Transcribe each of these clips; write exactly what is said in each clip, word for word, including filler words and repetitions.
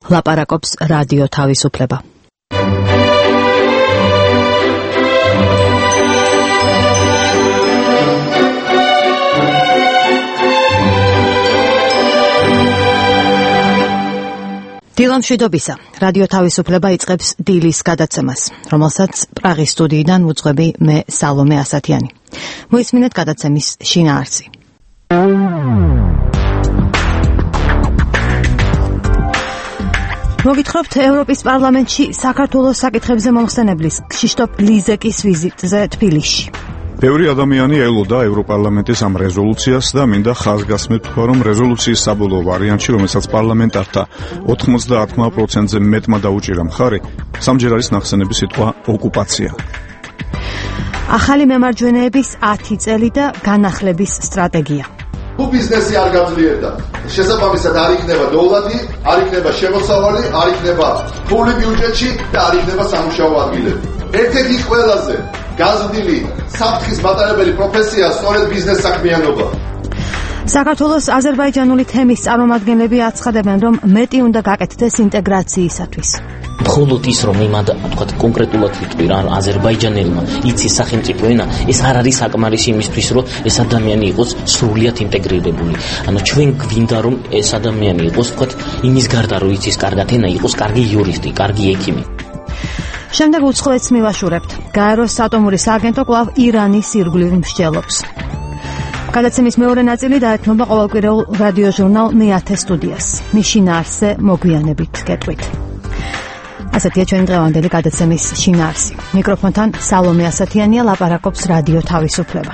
ლაპარაკობს რადიო თავისუფლება. დილამშვიდობისა. რადიო თავისუფლება იწყებს დილის გადაცემას, რომელსაც პრაღის სტუდიიდან ვუძღვები მე სალომე ასათიანი. მოისმინეთ გადაცემის შინაარსი. მოგითხრობთ ევროპის პარლამენტში საქართველოს საკითხებზე მომხსენებლის ქშიშტოფ ლიზეკის ვიზიტზე თბილისში. ბევრი ადამიანი ელოდა ევროპარლამენტის ამ რეზოლუციას და მინდა ხაზგასმით თქვა, რომ რეზოლუციის საბოლოო ვარიანტში, რომელსაც პარლამენტართა ოცდაათ პროცენტზე მეტმა დაუჭირა მხარი, სამჯერ არის ნახსენები სიტყვა ოკუპაცია. ახალი მემარჯვენეების ათი წელი და განახლების სტრატეგია. თუ ბიზნესი არ გაძლიერდა, შესაბამისად არ იქნება დოლარი, არ იქნება შემოსავალი, არ იქნება ფული ბიუჯეტში და არ იქნება სამუშაო ადგილები. ერთ-ერთი ყველაზე გაზრდილი საფრთხის მატარებელი პროფესია სწორედ ბიზნეს საქმიანობა. საქართველოს აზერბაიჯანული თემის წარმომადგენლები აცხადებენ, რომ მეტი უნდა გაკეთდეს ინტეგრაციისათვის. მხოლოდ ის, რომ იმად თქვათ კონკრეტულად ვიტყვი რა აზერბაიჯანელმა იცის სახელმწიფო ენა, ეს არ არის საკმარისი იმისთვის, რომ ეს ადამიანი იყოს სრულიად ინტეგრირებული. ანუ ჩვენ გვინდა, რომ ეს ადამიანი იყოს თქვათ იმის გარდა, რომ იცის კარგად ენა, იყოს კარგი იურისტი, კარგი ექიმი. შემდეგ უცხოეთს მივაშურებთ. გაეროს ატომური სააგენტო კვლავ ირანის ირგვლივ მსჯელობს. გადაცემის მეორე ნაწილი დაეთმობა ყოველკვირეულ რადიო ჟურნალ მეათე სტუდიას. მის შინაარსზე მოგვიანებით გეტყვით. ასეთია ჩვენი დღევანდელი გადაცემის შინაარსი. მიკროფონთან სალომე ასათიანია, ლაპარაკობს რადიო თავისუფლება.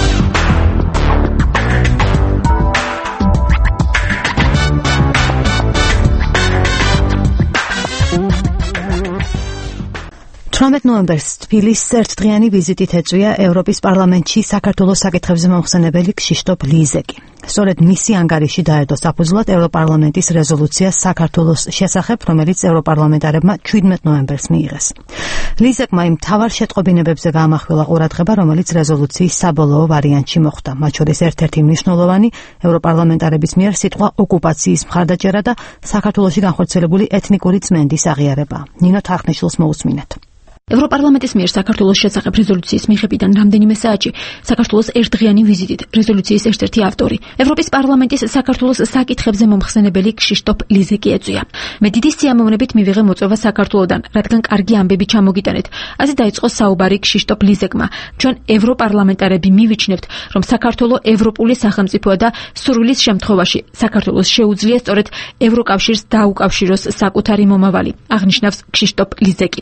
თვრამეტ ნოემბერს თბილისს ერთდღიანი ვიზიტით ეწვია ევროპის პარლამენტში საქართველოს საკითხებზე მომხსენებელი ქშიშტოფ ლიზეკი. სწორედ მისი ანგარიში დაედო საფუძვლად ევროპარლამენტის რეზოლუციას საქართველოს შესახებ, რომელიც ევროპარლამენტარებმა ჩვიდმეტ ნოემბერს მიიღეს. ლიზეკმა იმ მთავარ შეტყობინებებზე გაამახვილა ყურადღება, რომელიც რეზოლუციის საბოლოო ვარიანტში მოხვდა. მათ შორის ერთ-ერთი მნიშვნელოვანი ევროპარლამენტარების მიერ სიტყვა ოკუპაციის მხარდაჭერა და საქართველოში განხორციელებული ეთნიკური წმენდის აღიარება. ნინო თარხნიშვილს მოусმინეთ. ევროპარლამენტის მიერ საქართველოს შესახებ რეზოლუციის მიღებიდან რამდენიმე საათში საქართველოს ერთდღიანი ვიზიტით რეზოლუციის ერთ-ერთი ავტორი ევროპის პარლამენტის საქართველოს საკითხებზე მომხსენებელი ქშიშტოფ ლიზეკი ეწვია. მე დიდი სიამოვნებით მივიღე მოწვევა საქართველოდან, რადგან კარგი ამბები ჩამოგიტანეთ. ასე დაიწყო საუბარი ქშიშტოფ ლიზეკმა. ჩვენ ევროპარლამენტარები მივიჩნევთ, რომ საქართველო ევროპული სახელმწიფოა და სურვილის შემთხვევაში საქართველოს შეუძლია სწორედ ევროკავშირს დაუკავშიროს საკუთარი მომავალი, აღნიშნავს ქშიშტოფ ლიზეკი.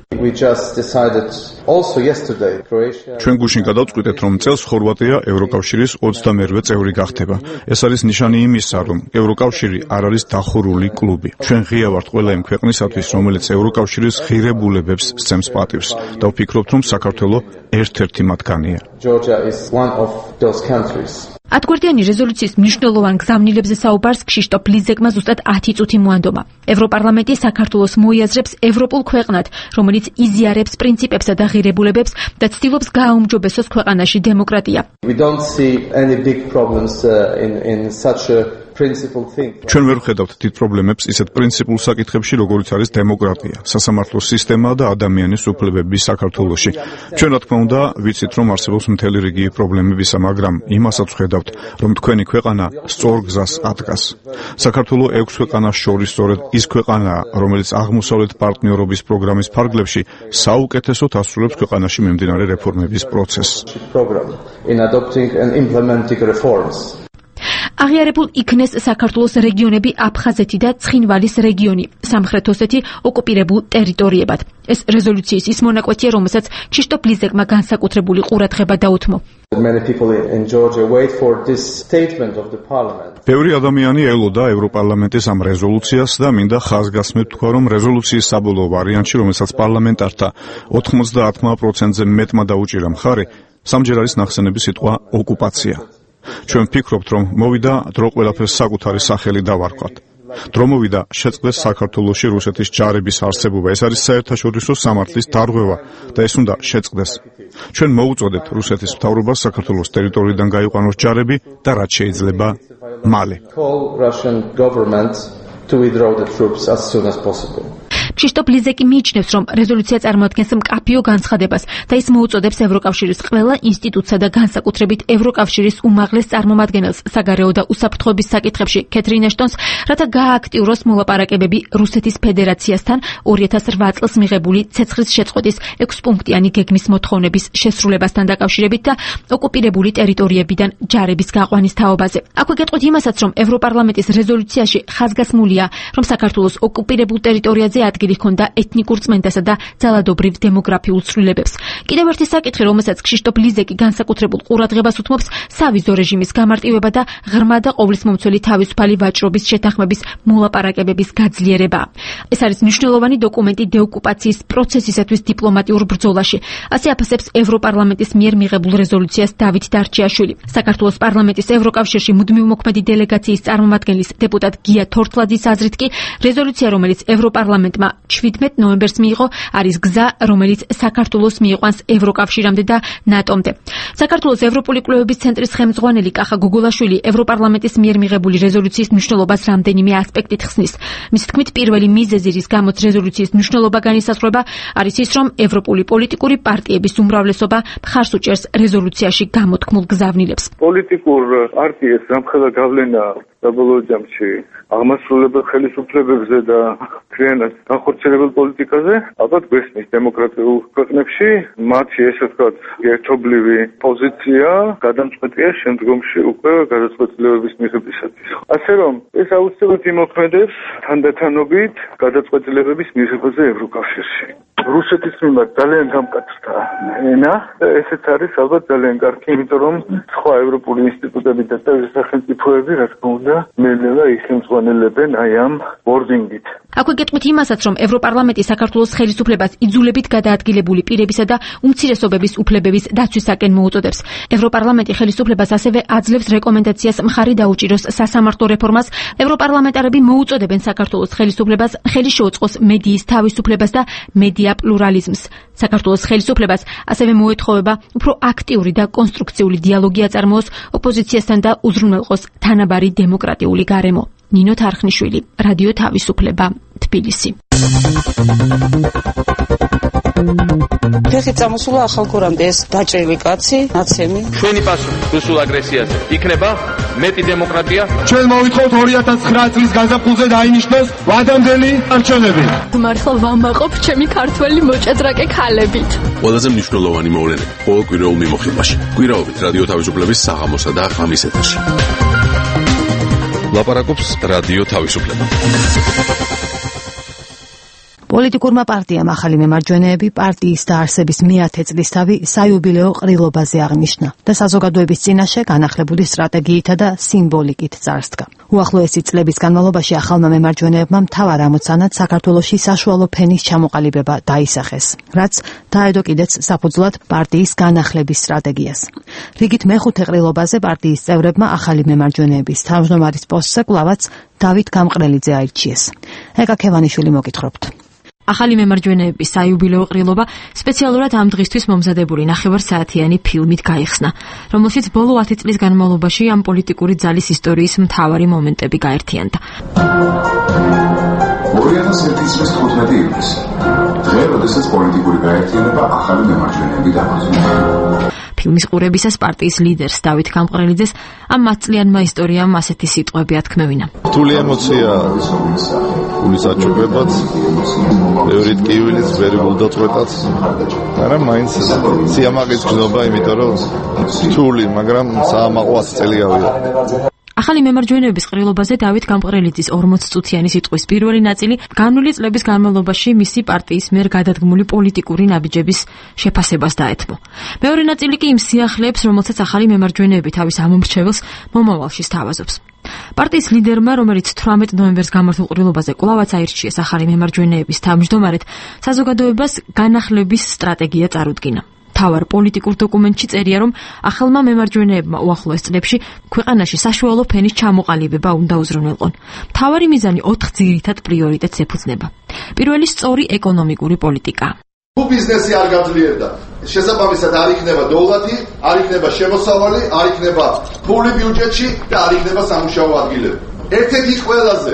ჩვენ გუშინ გადავწყვიტეთ, რომ წელს ხორვატია ევროკავშირის ოცდამერვე წევრი გახდება. ეს არის ნიშანი იმისა, რომ ევროკავშირი არ არის დახურული კლუბი. ჩვენ ღია ვართ ყველა იმ ქვეყნისათვის, რომელიც ევროკავშირის ღირებულებებს სცემს პატივს და ვფიქრობთ, რომ საქართველო ერთ-ერთი მათგანია. ათგვერდიანი რეზოლუციის მნიშვნელოვან გზავნილებზე საუბარს ქშიშტოფ ლიზეკმა ზუსტად ათი წუთი მოანდომა. ევროპარლამენტი საქართველოს მოიაზრებს ევროპულ ქვეყნად, რომელიც იზიარებს პრინციპებსა და ღირებულებებს და ცდილობს გააუმჯობესოს ქვეყანაში დემოკრატია. ჩვენ ვერ ვხედავთ დიდ პრობლემებს ისეთ პრინციპულ საკითხებში, როგორიც არის დემოკრატია, სასამართლო სისტემა და ადამიანის უფლებები საქართველოში. ჩვენ რა თქმა უნდა ვიცით, რომ არსებობს მთელი რიგი პრობლემებისა, მაგრამ იმასაც ვხედავთ, რომ თქვენი ქვეყანა სწორ გზას ადგას. საქართველო ექვს ქვეყანას შორის სწორედ ის ქვეყანაა, რომელიც აღმოსავლეთ პარტნიორობის პროგრამის ფარგლებში საუკეთესოდ ასრულებს ქვეყანაში მიმდინარე რეფორმების პროცესს. აღიარებულ იქნეს საქართველოს რეგიონები აფხაზეთი და ცხინვალის რეგიონი, სამხრეთ ოსეთი ოკუპირებულ ტერიტორიებად. ეს რეზოლუციის ის მონაკვეთია, რომელსაც ქშიშტოფ ლიზეკმა განსაკუთრებული ყურადღება დაუთმო. ბევრი ადამიანი ელოდა ევროპარლამენტის ამ რეზოლუციას და მინდა ხაზგასმით თქვა, რომ რეზოლუციის საბოლოო ვარიანტში, რომელსაც პარლამენტართა ოცდაათ პროცენტზე მეტმა დაუჭირა მხარი, სამჯერ არის ნახსენები სიტყვა ოკუპაცია. ჩვენ ვფიქრობთ, რომ მოვიდა დრო ყველაფერს საკუთარი სახელი დავარქვათ. დრო მოვიდა შეწყდეს საქართველოში რუსეთის ჯარების არსებობა. ეს არის საერთაშორისო სამართლის დარღვევა და ეს უნდა შეწყდეს. ჩვენ მოუწოდეთ რუსეთის მთავრობას საქართველოს ტერიტორიიდან გაიყვანოს ჯარები და რაც შეიძლება მალე. to withdraw the troops as soon as possible. ქრიშტოფ ლიზეკი მიიჩნევს, რომ რეზოლუცია წარმოადგენს მკაფიო განცხადებას და ის მოუწოდებს ევროკავშირის ყველა ინსტიტუტსა და განსაკუთრებით ევროკავშირის უმაღლეს წარმომადგენელს საგარეო და უსაფრთხოების საკითხებში კეთრინ ეშტონს, რათა გაააქტიუროს მოლაპარაკებები რუსეთის ფედერაციასთან ორი ათას რვა წელს მიღებული ცეცხლის შეწყვეტის ექვსპუნქტიანი გეგმის მოთხოვნების შესრულებასთან დაკავშირებით და ოკუპირებული ტერიტორიებიდან ჯარების გაყვანის თაობაზე. აქვე გეტყვით იმასაც, რომ ევროპარლამენტის რეზოლუციაში ხაზგასმულია, რომ საქართველოს ოკუპირებულ ტერიტორიაზე ადგილი ჰქონდა ეთნიკურ წმენდასა და ძალადობრივ დემოგრაფიულ ცვლილებებს. კიდევ ერთი საკითხი, რომელსაც ქრიშტოფ ლიზეკი განსაკუთრებულ ყურადღებას უთმობს, სავიზო რეჟიმის გამარტივება და ღრმა და ყოვლისმომცველი თავისუფალი ვაჭრობის შეთანხმების მოლაპარაკებების გაძლიერება. ეს არის მნიშვნელოვანი დოკუმენტი დეოკუპაციის პროცესისათვის დიპლომატიურ ბრძოლაში. ასე აფასებს ევროპარლამენტის მიერ მიღებულ რეზოლუციას დავით დარჩიაშვილი. საქართველოს პარლამენტის ევროკავშირში მუდმივ მოქმედი დელეგაციის წარმომადგენლის დეპუტატ გია თორთლაძის აზრით კი რეზოლუცია, რომელიც ევროპარლამენტმა შვიდმეტ ნოემბერს მიიღო, არის გზა, რომელიც საქართველოს მიიყვანს ევროკავშირამდე და ნატომდე. საქართველოს ევროპული კვლევების ცენტრის ხელმძღვანელი კახა გოგოლაშვილი ევროპარლამენტის მიერ მიღებული რეზოლუციის მნიშვნელობას რამდენიმე ასპექტით ხსნის. მის თქმით, პირველი მიზეზი, რის გამოც რეზოლუციის მნიშვნელობა განისაზღვრება, არის ის, რომ ევროპული პოლიტიკური პარტიების უმრავლესობა მხარს უჭერს რეზოლუციაში გამოთქმულ გზავნილებს. პოლიტიკურ პარტიებს რამხელა გავლენა საბოლოო ჯამში აღმასრულებელ ხელისუფლებებზე და მთლიანად განხორციელებელ პოლიტიკაზე, ალბათ გვესმის დემოკრატიულ ქვეყნებში მათი ესე ვთქვათ ერთობლივი პოზიცია გადამწყვეტია შემდგომში უკვე გადაწყვეტილებების მიღებისათვის. ასე რომ ეს აუცილებლად იმოქმედებს თანდათანობით გადაწყვეტილებების მიღებაზე ევროკავშირში. რუსეთის მიმართ ძალიან გამკაცრდა ენა, ესეც არის ალბათ ძალიან კარგი, იმიტომ რომ სხვა ევროპული ინსტიტუტები და სახელმწიფოები, რა თქმა უნდა, ნელ-ნელა იხელმძღვანელებენ აი ამ ვორდინგით. აქვე გეტყვით იმასაც, რომ ევროპარლამენტი საქართველოს ხელისუფლებას იძულებით გადაადგილებული პირებისა და უმცირესობების უფლებების დაცვისაკენ მოუწოდებს. ევროპარლამენტი ხელისუფლებას ასევე აძლევს რეკომენდაციას მხარი დაუჭიროს სასამართლო რეფორმას. ევროპარლამენტარები მოუწოდებენ საქართველოს ხელისუფლებას ხელი შეუწყოს მედიის თავისუფლებას და მედია პლურალიზმს. საქართველოს ხელისუფლებას ასევე მოეთხოვება უფრო აქტიური და კონსტრუქციული დიალოგი აწარმოოს ოპოზიციასთან და უზრუნველყოს თანაბარი დემოკრატიული გარემო. ნინო თარხნიშვილი, რადიო თავისუფლება, თბილისი. ფეხი წამოსულა ახალგორამდე ეს დაჭრილი კაცი, ნაცემი. ჩვენი პასუხი რუსულ აგრესიაზე იქნება მეტი დემოკრატია. ჩვენ მოვითხოვთ ორი ათას ცხრა წლის გაზაფხულზე დაინიშნოს ვადამდელი არჩევნები. მართლა ვამაყობ ჩემი ქართველი მოჭადრაკე ქალებით. ყველაზე მნიშვნელოვანი მოვლენები ყოველ კვირაულ მიმოხილვაში. კვირაობით რადიო თავისუფლების საღამოსა და ღამის ეთერში. ლაპარაკობს რადიო თავისუფლება. პოლიტიკურმა პარტიამ ახალი მემარჯვენეები პარტიის დაარსების მეათე წლისთავი საიუბილეო ყრილობაზე აღნიშნა და საზოგადოების წინაშე განახლებული სტრატეგიითა და სიმბოლიკით წარსდგა. უახლოესი წლების განმავლობაში ახალმა მემარჯვენეებმა მთავარ ამოცანად საქართველოში საშუალო ფენის ჩამოყალიბება დაისახეს, რაც დაედო კიდეც საფუძვლად პარტიის განახლების სტრატეგიას. რიგით მეხუთე ყრილობაზე პარტიის წევრებმა ახალი მემარჯვენეების თავმჯდომარის პოსტზე კვლავაც დავით გამყრელიძე აირჩიეს. ეკა ქევანიშვილი მოგითხრობთ. ახალი მემარჯვენეების საიუბილეო ყრილობა სპეციალურად ამ დღისთვის მომზადებული ნახევარსაათიანი ფილმით გაიხსნა, რომელშიც ბოლო ათი წლის განმავლობაში ამ პოლიტიკური ძალის ისტორიის მთავარი მომენტები გაერთიანდა. ორი ათას ერთი წლის თხუთმეტი ივნისი. დღე, როდესაც პოლიტიკური გაერთიანება ახალი მემარჯვენეები დაფუძნდა. ფილმის ყურებისას პარტიის ლიდერს დავით გამყრელიძეს ამ მათწლიანმა ისტორიამ ასეთი სიტყვები ათქმევინა. რთული ემოცია ფულის აჩუქებაც, ბევრი ტკივილიც, ბევრი გულდაწყვეტაც, მაგრამ მაინც სიამაყის გზნობა, იმიტომ რომ რთული, მაგრამ საამაყო ათი წელი გავიდა. ახალი მემარჯვენეების ყრილობაზე დავით გამყრელიძის ორმოც წუთიანი სიტყვის პირველი ნაწილი განვლილი წლების განმავლობაში მისი პარტიის მიერ გადადგმული პოლიტიკური ნაბიჯების შეფასებას დაეთმო. მეორე ნაწილი კი იმ სიახლეებს, რომელსაც ახალი მემარჯვენეები თავის ამომრჩეველს მომავალში სთავაზობს. პარტიის ლიდერმა, რომელიც თვრამეტ ნოემბერს გამართულ ყრილობაზე კვლავაც აირჩიეს ახალი მემარჯვენეების თავმჯდომარედ, საზოგადოებას განახლების სტრატეგია წარუდგინა. თავარ პოლიტიკურ დოკუმენტში წერია, რომ ახალმა მემარჯვენეებმა უახლოეს წლებში ქვეყანაში საშუალო ფენის ჩამოყალიბება უნდა უზრუნველყონ. მთავარი მიზანი ოთხ ძირითად პრიორიტეტს ეფუძნება. პირველი სწორი ეკონომიკური პოლიტიკა. თუ ბიზნესი არ გაძლიერდა, შესაბამისად არ იქნება დოლარი, არ იქნება შემოსავალი, არ იქნება ფული ბიუჯეტში და არ იქნება სამუშაო ადგილები. ერთ-ერთი ყველაზე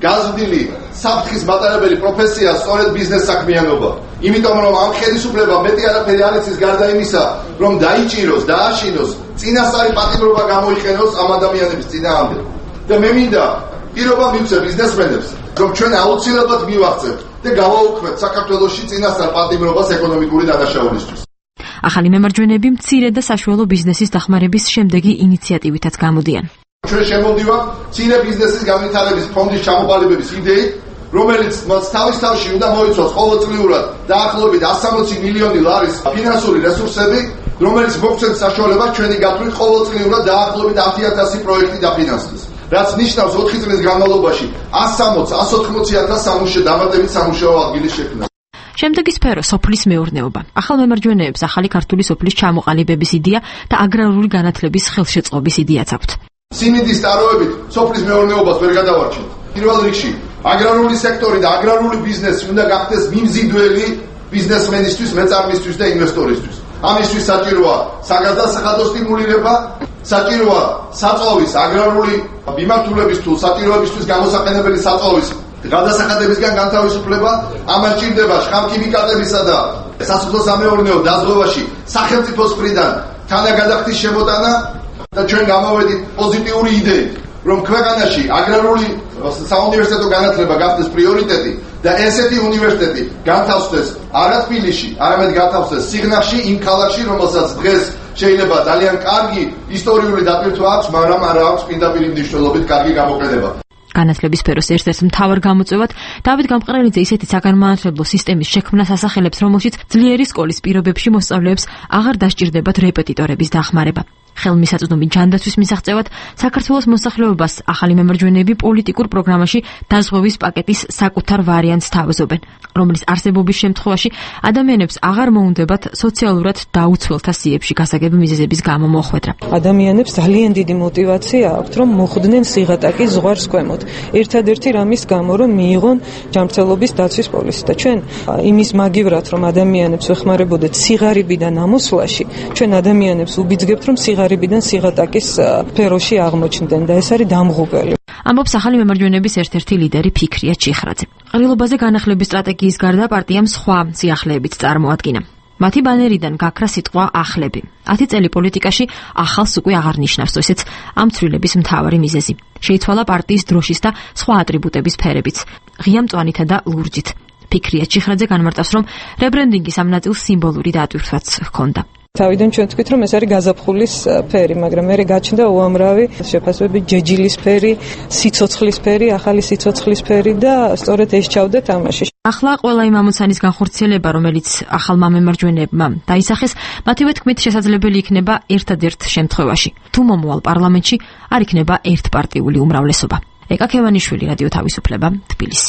გაზრდილი საფრთხის მატარებელი პროფესია სწორედ ბიზნეს საქმიანობა. იმიტომ რომ ამ ხელისუფლება მეტი არაფერი არ იცის გარდა იმისა, რომ დაიჭიროს, დააშინოს, წინასწარი პატიმრობა გამოიყენოს ამ ადამიანების წინააღმდეგ. და მე მინდა პირობა მივცე ბიზნესმენებს, რომ ჩვენ აუცილებლად მივახცევთ და გავაუქმებთ საქართველოში წინასწარ პატიმრობას ეკონომიკური დანაშაულისთვის. ახალი მემარჯვენეები მცირე და საშუალო ბიზნესის დახმარების შემდეგი ინიციატივითაც გამოდიან. ჩვენ შემოვდივართ მცირე ბიზნესის განვითარების ფონდის ჩამოყალიბების იდეით, რომელიც მას თავის თავში უნდა მოიცავს ყოველწლიურად დაახლოებით εκατს სამოცი მილიონი ლარის ფინანსური რესურსები, რომელიც მოგცემს საშუალებას ჩვენი გათვლით ყოველწლიურად დაახლოებით ათი ათასი პროექტი დაფინანსდეს. რაც ნიშნავს ოთხი წლის განმავლობაში εκατს სამოცი - εκατს ოთხმოცი ათას სამუშაო დამატებით სამუშაო ადგილის შექმნა. შემდეგი სფერო სოფლის მეურნეობა. ახალ მემარჯვენეებს ახალი ქართული სოფლის ჩამოყალიბების იდეა და აგრარული განათლების ხელშეწყობის იდეაც აქვთ. სიმინდის ტაროებით სოფლის მეურნეობას ვერ გადავარჩენთ. პირველ რიგში აგრარული სექტორი და აგრარული ბიზნესი უნდა გახდეს მიმზიდველი ბიზნესმენისთვის, მეწარმისთვის და ინვესტორისთვის. ამისთვის საჭიროა საგადასახადო სტიმულირება, საჭიროა საწვავის აგრარული მიმართულების თუ საჭიროებისთვის გამოსაყენებელი საწვავის გადასახადებისგან განთავისუფლება, ამას ჭირდება შხამქიმიკატებისა და სასოფლო-სამეურნეო დაზღვევაში სახელმწიფოს მხრიდან თანაგადახდის შემოტანა და ჩვენ გამოვედით პოზიტიური იდეით, რომ ქვეყანაში აგრარული საუნივერსიტეტო განათლება გახდეს პრიორიტეტი და ესეთი უნივერსიტეტი განთავსდეს არა თბილისში, არამედ განთავსდეს სიღნაღში, იმ ქალაქში, რომელსაც დღეს შეიძლება ძალიან კარგი ისტორიული დატვირთვა აქვს, მაგრამ არა აქვს პირდაპირ მნიშვნელობით კარგი გამოყენება. განათლების სფეროს ერთ-ერთ მთავარ გამოწვევად დავით გამყრელიძე ისეთი საგანმანათლებლო სისტემის შექმნას ასახელებს, რომელშიც ძლიერი სკოლის პირობებში მოსწავლეებს აღარ დასჭირდებათ რეპეტიტორების დახმარება. ხელმისაწვდომი ჯანდაცვის მისაღწევად საქართველოს მოსახლეობას ახალი მემარჯვენეები პოლიტიკურ პროგრამაში დაზღვევის პაკეტის საკუთარ ვარიანტს თავაზობენ, რომლის არსებობის შემთხვევაში ადამიანებს აღარ მოუნდებათ სოციალურად დაუცველთა სიებში გასაგები მიზეზების გამო მოხვედრა. ადამიანებს ძალიან დიდი мотиваცია აქვთ, რომ მოხვდნენ სიღატაკის ზღვარს ქვემოთ. ერთადერთი რამის გამო, რომ მიიღონ ჯანმრთელობის დაცვის პოლისი და ჩვენ იმის მაგივრად, რომ ადამიანებს ვეხმარებოდეთ სიღარიბიდან ამოსვლაში, ჩვენ ადამიანებს უბიძგებთ, რომ სიღარიბიდან სიღატაკის სფეროში აღმოჩნდნენ და ეს არის დამღუპელი. ამბობს ახალი მემარჯვენეების ერთ-ერთი ლიდერი ფიქრია ჩიხრაძე. ყრილობაზე განახლების სტრატეგიის გარდა პარტიამ სხვა სიახლეებიც წარმოადგინა. მათი ბანერიდან გაქრა სიტყვა ახლები. ათი წელი პოლიტიკაში ახალს უკვე აღარ ნიშნავს, ესეც ამ ცვლილების მთავარი მიზეზი. შეიცვალა პარტიის დროშის და სხვა ატრიბუტების ფერებიც, ღია მწვანითა და ლურჯით. ფიქრია ჩიხრაძე განმარტავს, რომ რებრენდინგის ამ ნაწილს სიმბოლური დატვირთვაც ჰქონდა. თავიდან ჩვენ თქვით, რომ ეს არის გაზაფხულის ფერი, მაგრამ მე გაჩნდა უამრავი შეფასებები, ჯეჯილის ფერი, სიცოცხლის ფერი, ახალი სიცოცხლის ფერი და სწორედ ეს ჩავდა თამაში. ახლა ყველა იმ ამოცანის განხორციელება, რომელიც ახალმა მემარჯვენეებმა დაისახეს, მათივე თქმით შესაძლებელი იქნება ერთადერთ შემთხვევაში. თუ მომავალ პარლამენტში არ იქნება ერთპარტიული უმრავლესობა. ეკა ქევანიშვილი, რადიო თავისუფლება, თბილისი.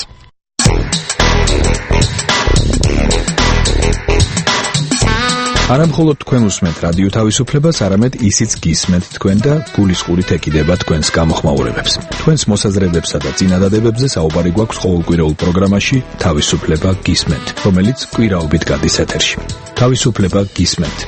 არა მხოლოდ თქვენ უსმენთ რადიო თავისუფლებას, არამედ ისიც გისმენთ თქვენ და გულისყურით ეკიდება თქვენს გამოხმაურებებს. თქვენს მოსაზრებებსა და წინადადებებზე საუბარი გვაქვს ყოველკვირეულ პროგრამაში თავისუფლება გისმენთ, რომელიც კვირაობით გადის ეთერში. თავისუფლება გისმენთ.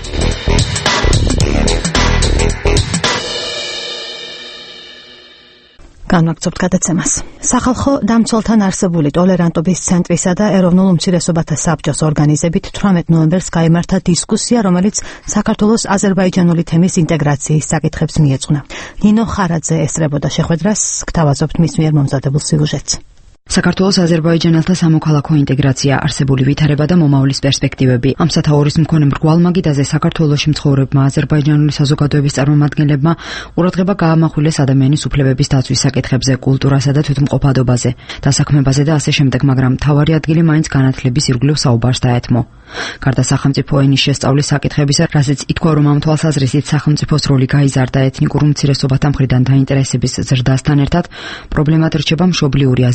განვაგრძობთ გადაცემას. სახალხო დამცველთან არსებული ტოლერანტობის ცენტრისა და ეროვნულ უმცირესობათა საბჭოს ორგანიზებით თვრამეტ ნოემბერს გაიმართა დისკუსია, რომელიც საქართველოს აზერბაიჯანული თემის ინტეგრაციის საკითხებს მიეძღვნა. ნინო ხარაძე ესწრებოდა შეხვედრას, გთავაზობთ მის მიერ მომზადებულ სიუჟეტს. საქართველოს აზერბაიჯანელთა სამოქალაქო ინტეგრაცია, არსებული ვითარება და მომავლის პერსპექტივები. ამ სათაურის მქონე მრგვალ მაგიდაზე საქართველოში მცხოვრებმა აზერბაიჯანული საზოგადოების წარმომადგენლებმა ყურადღება გაამახვილეს ადამიანის უფლებების დაცვის საკითხებზე, კულტურასა და თვითმყოფადობაზე, დასაქმებაზე და ასე შემდეგ, მაგრამ მთავარი ადგილი მაინც განათლების ირგვლივ საუბარს დაეთმო. გარდა სახელმწიფო ენის შესწავლის საკითხებისა, რასაც ითქვა, რომ ამ თვალსაზრისით სახელმწიფოს როლი გაიზარდა ეთნიკურ უმცირესობათა მხრიდან დაინტერესების ზრდასთან ერთად, პრობლემად რჩება მშობლიური აზერბაიჯანი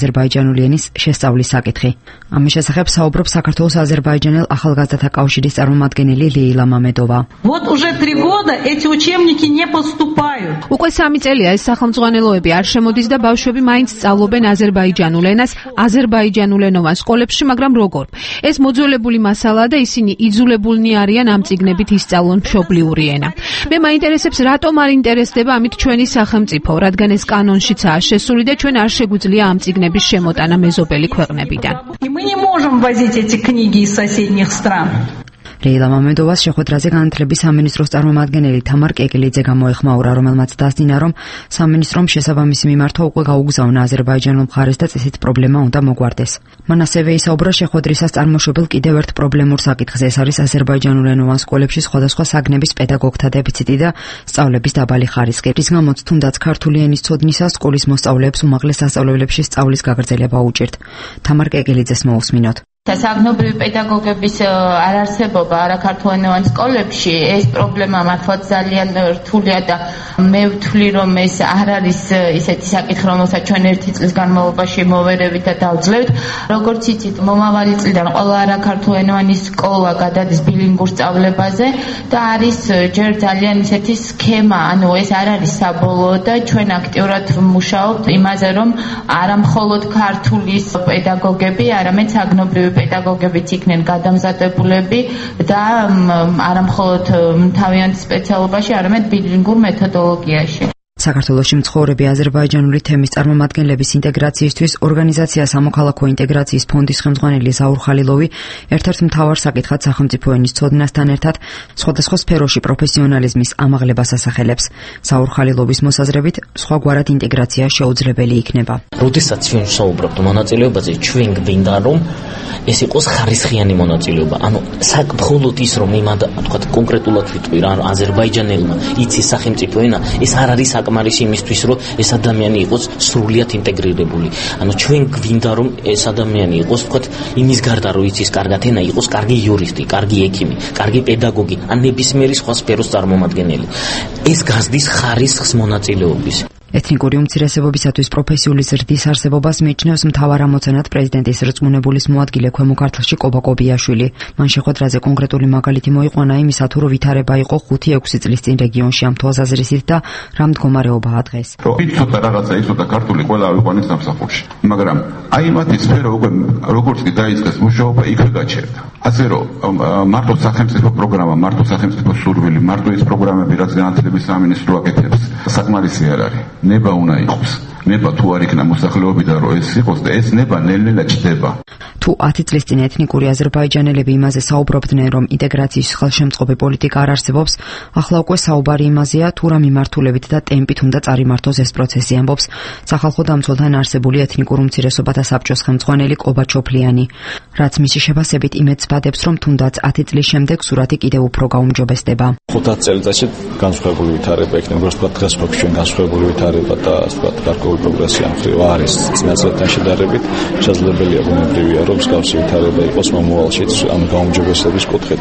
აზერბაიჯანული ენის შესწავლის საკითხი. ამის შესახებ საუბრობს საქართველოს აზერბაიჯანელ ახალგაზრდათა კავშირის წარმომადგენელი ლეილა მამედოვა. Вот уже три года эти учебники не поступают. უკვე სამი წელია ეს სახელმძღვანელოები არ შემოდის და ბავშვები მაინც სწავლობენ აზერბაიჯანულ ენას აზერბაიჯანულენოვან სკოლებში, მაგრამ როგორ? ეს მოძველებული მასალაა და ისინი იძულებულნი არიან ამ წიგნებით ისწავლონ მშობლიური ენა. მე მაინტერესებს, რატომ არ ინტერესდება ამით ჩვენი სახელმწიფო, რადგან ეს კანონშიცაა შესული და ჩვენ არ შეგვიძლია ამ წიგნების შემოტანა მეზობელი ქვეყნებიდან. И мы не можем возить эти книги из соседних стран. ლეილა მამედოვას შეხვედრაზე განათლების სამინისტროს წარმომადგენელი თამარ კეკელიძე გამოეხმაურა, რომელმაც დასძინა, რომ სამინისტრომ შესაბამისი მიმართვა უკვე გაუგზავნა აზერბაიჯანულ მხარეს და წესით პრობლემა უნდა მოგვარდეს. მან ასევე ისაუბრა შეხვედრისას წარმოშობილ კიდევ ერთ პრობლემურ საკითხზე, ეს არის აზერბაიჯანულენოვან სკოლებში სხვადასხვა საგნების პედაგოგთა დეფიციტი და სწავლების დაბალი ხარისხი, რის გამოც თუნდაც ქართული ენის ცოდნისას სკოლის მოსწავლეებს უმაღლეს სასწავლებლებში სწავლის გაგრძელება უჭირთ. თამარ კეკელიძეს მოусმინოთ. Საგნობრივი პედაგოგების არარსებობა არაქართულენოვან სკოლებში ეს პრობლემა მართლაც ძალიან რთულია და მე ვთვლი, რომ ეს არ არის ისეთი საკითხი, რომელსაც ჩვენ ერთი წლის განმავლობაში მოვერევით და დავძლევთ. როგორც იცით, მომავალი წლიდან ყველა არაქართულენოვანი სკოლა გადადის ბილინგურ სწავლებაზე და არის ჯერ ძალიან ისეთი სქემა, ანუ ეს არ არის საბოლოო და ჩვენ აქტიურად ვმუშაობთ იმაზე, რომ არა მხოლოდ ქართულის პედაგოგები, არამედ საგნობრივი პედაგოგებიც იქნენ გადამზადებულები და არა მხოლოდ თავიანთ სპეციალობაში, არამედ ბილინგურ მეთოდოლოგიაში. საქართველოში მცხოვრები აზერბაიჯანული თემის წარმომადგენლების ინტეგრაციისთვის ორგანიზაცია სამოქალაქო ინტეგრაციის ფონდის ხელმძღვანელი ზაურ ხალილოვი ერთ-ერთ მთავარ საკითხად სახელმწიფო ენის ცოდნასთან ერთად სხვადასხვა სფეროში პროფესიონალიზმის ამაღლებას ასახელებს. ზაურ ხალილოვის მოსაზრებით, სხვაგვარად ინტეგრაცია შეუძლებელი იქნება. როდესაც ჩვენ ვსაუბრობთ მონაწილეობაზე, ჩვენ გვინდა რომ ეს იყოს ხარისხიანი მონაწილეობა. ანუ საკმხოლოდ ის რომ იმად თქვა კონკრეტულად ვიტყვი რა აზერბაიჯანელმა იცის სახელმწიფო ენა, ეს არ არის საკმარისი იმისთვის, რომ ეს ადამიანი იყოს სრულიად ინტეგრირებული. ანუ ჩვენ გვინდა რომ ეს ადამიანი იყოს, თქვა, იმის გარდა რომ იცის კარგად ენა, იყოს კარგი იურისტი, კარგი ექიმი, კარგი პედაგოგი, ან ნებისმიერი სხვა სფეროს წარმომადგენელი. ეს გაზრდის ხარისხს მონაწილეობის. ეთნიკური უმცირესობებისათვის პროფესიული ზრდის არსებობას მიიჩნევს მთავარ ამოცანად პრეზიდენტის რწმუნებულის მოადგილე ქვემო ქართლში კობა კობიაშვილი. მან შეხვედრაზე კონკრეტული მაგალითი მოიყვანა იმისა, თუ რომ ვითარება იყო ხუთი ექვსი წლის წინ რეგიონში ამ თვალსაზრისით და რა მდგომარეობაა დღეს. რომ ცოტა რაღაცა იცოდა ქართული ყველა ავიყვანეთ სამსახურში, მაგრამ აი მათი სფერო უკვე როგორც კი დაიწყეს მუშაობა, იქვე გაჩერდა. ასე რომ მარტო სახელმწიფო პროგრამა, მარტო სახელმწიფო სურვილი, მარტო ეს პროგრამები, რაც განათლების სამინისტრო აკეთებს, საკმარისი არ არის. ნება უნდა იყოს. ნება თუ არ იქნა მოსახლეობიდან რომ ეს იყოს და ეს ნება ნელ-ნელა ჩდება. თუ ათი წლის წინ ეთნიკური აზერბაიჯანელები იმაზე საუბრობდნენ, რომ ინტეგრაციის ხელშემწყობი პოლიტიკა არ არსებობს, ახლა უკვე საუბარი იმაზეა, თუ რა მიმართულებით და ტემპით უნდა წარიმართოს ეს პროცესი, ამბობს სახალხო დამცველთან არსებული ეთნიკურ უმცირესობათა საბჭოს ხელმძღვანელი კობა ჩოფლიანი. რაც მისი შეფასებით იმედს ბადებს, რომ თუნდაც ათი წლის შემდეგ სურათი კიდევ უფრო გაუმჯობესდება. ხუთი წელიწადში განსხვავებული ვითარება იქნება, როგორც თქვა, დღეს ფაქტ ჩვენ განსხვავებული ვითარება და ასე ვთქვათ, გარკვეული პროგრესი ამ ხრივ არის წინა წლებთან შედარებით. შესაძლებელია ბუნებრივია, რომ მსგავსი ვითარება იყოს მომავალშიც ამ გაუმჯობესების კუთხით.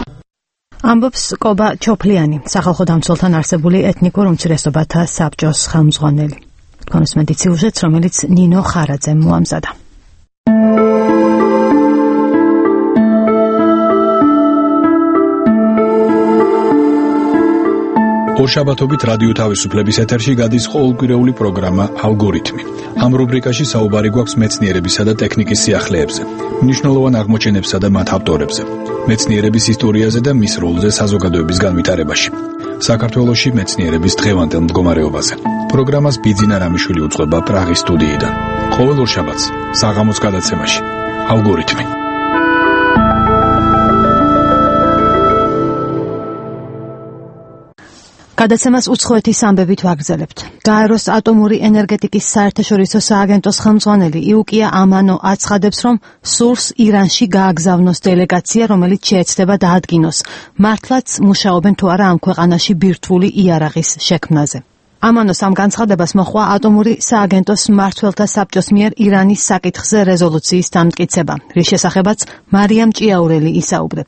ამბობს კობა ჩოფლიანი, სახალხო დამცველთან არსებული ეთნიკურ უმცირესობათა საბჭოს ხელმძღვანელი. კონსმენტი სიუჟეტს, რომელიც ნინო ხარაძემ მოამზადა. ორშაბათობით რადიო თავისუფლების ეთერში გადის ყოველკვირეული პროგრამა ალგორითმი. ამ რუბრიკაში საუბარი გვაქვს მეცნიერებისა და ტექნიკის სიახლეებზე, მნიშვნელოვან აღმოჩენებსა და მათ ავტორებზე, მეცნიერების ისტორიაზე და მის როლზე საზოგადოების განვითარებაში. საქართველოში მეცნიერების დღევანდელ მდგომარეობაზე. პროგრამას ბიძინა რამიშვილი უწყება პრაღის სტუდიიდან. ყოველ ორშაბათს საღამოს გადაცემაში ალგორითმი. გადაცემას უცხოეთის ამბებით ვაგრძელებთ. გაეროს ატომური ენერგეტიკის საერთაშორისო სააგენტოს ხელმძღვანელი იუკია ამანო აცხადებს, რომ სურს ირანში გააგზავნოს დელეგაცია, რომელიც შეეცდება დაადგინოს, მართლაც მუშაობენ თუ არა ამ ქვეყანაში ბირთვული იარაღის შექმნაზე. ამანოს ამ განცხადებას მოჰყვა ატომური სააგენტოს მმართველთა საბჭოს მიერ ირანის საკითხზე რეზოლუციის დამტკიცება, რის შესახებაც მარიამ ჭიაურელი ისაუბრებს.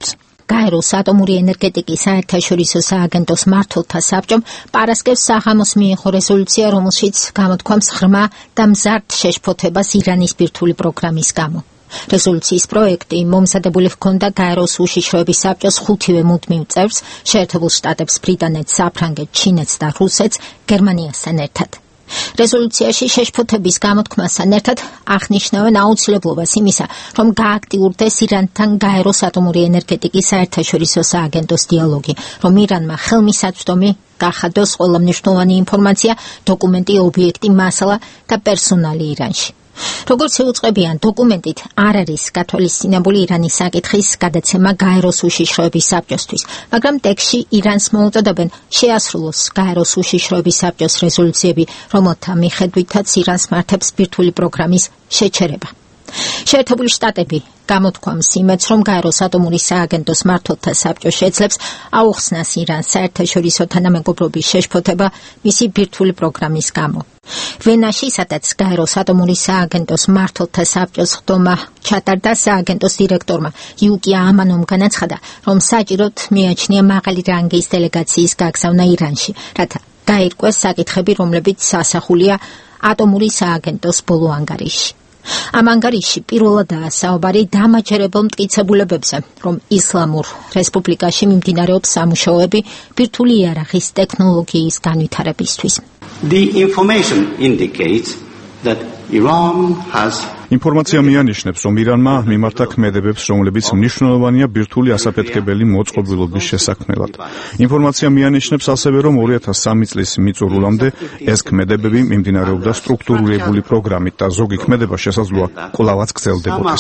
გაეროს ატომური ენერგეტიკის საერთაშორისო სააგენტოს მმართველთა საბჭომ პარასკევს საღამოს მიიღო რეზოლუცია, რომელშიც გამოთქვამს ღრმა და მზარდ შეშფოთებას ირანის ბირთვული პროგრამის გამო. რეზოლუციის პროექტი მომზადებული ჰქონდა გაეროს უშიშროების საბჭოს ხუთივე მუდმივ წევრს, შეერთებულ შტატებს, ბრიტანეთს, საფრანგეთს, ჩინეთს და რუსეთს, გერმანიასთან ერთად. რეზოლუციაში შეშფოთების გამოთქმასთან ერთად აღნიშნავენ აუცილებლობას იმისა, რომ გააქტიურდეს ირანთან გაეროს ატომური ენერგეტიკის საერთაშორისო სააგენტოს დიალოგი, რომ ირანმა ხელმისაწვდომი გახადოს ყველა მნიშვნელოვანი ინფორმაცია, დოკუმენტი, ობიექტი, მასალა და პერსონალი ირანში. როგორც იუწყებიან დოკუმენტით, არ არის გათვალისწინებული ირანის საკითხის გადაცემა გაეროს უშიშროების საბჭოსთვის, მაგრამ ტექსტში ირანს მოუწოდებენ შეასრულოს გაეროს უშიშროების საბჭოს რეზოლუციები, რომელთა მიხედვითაც ირანს მართებს ბირთვული პროგრამის შეჩერება. შეერთებული შტატები გამოთქვამს იმედს, რომ გაეროს ატომური სააგენტოს მმართველთა საბჭო შეძლებს აუხსნას ირანს საერთაშორისო თანამეგობრობის შეშფოთება მისი ბირთვული პროგრამის გამო. ვენაში, სადაც გაეროს ატომური სააგენტოს მმართველთა საბჭოს ხდომა ჩატარდა, სააგენტოს დირექტორმა იუკია ამანომ განაცხადა, რომ საჭიროდ მიაჩნია მაღალი რანგის დელეგაციის გაგზავნა ირანში, რათა გაირკვეს საკითხები, რომლებიც ასახულია ატომური სააგენტოს ბოლო ანგარიში. ამ ანგარიში პირველადაა საუბარი დამაჯერებელ მტკიცებულებებზე, რომ ისლამურ რესპუბლიკაში მიმდინარეობს სამუშაოები ბირთვული იარაღის ტექნოლოგიის განვითარებისთვის. The information indicates that Iran has ინფორმაცია მიანიშნებს, რომ ირანმა მიმართა ქმედებებს, რომლებიც მნიშვნელოვანია ბირთვული ასაფეთქებელი მოწყობილობის შესაქმნელად. ინფორმაცია მიანიშნებს ასევე, რომ ორი ათას სამი წლის მიწურულამდე ეს ქმედებები მიმდინარეობდა სტრუქტურირებული პროგრამით და ზოგი ქმედება შესაძლოა კვლავაც გრძელდებოდეს.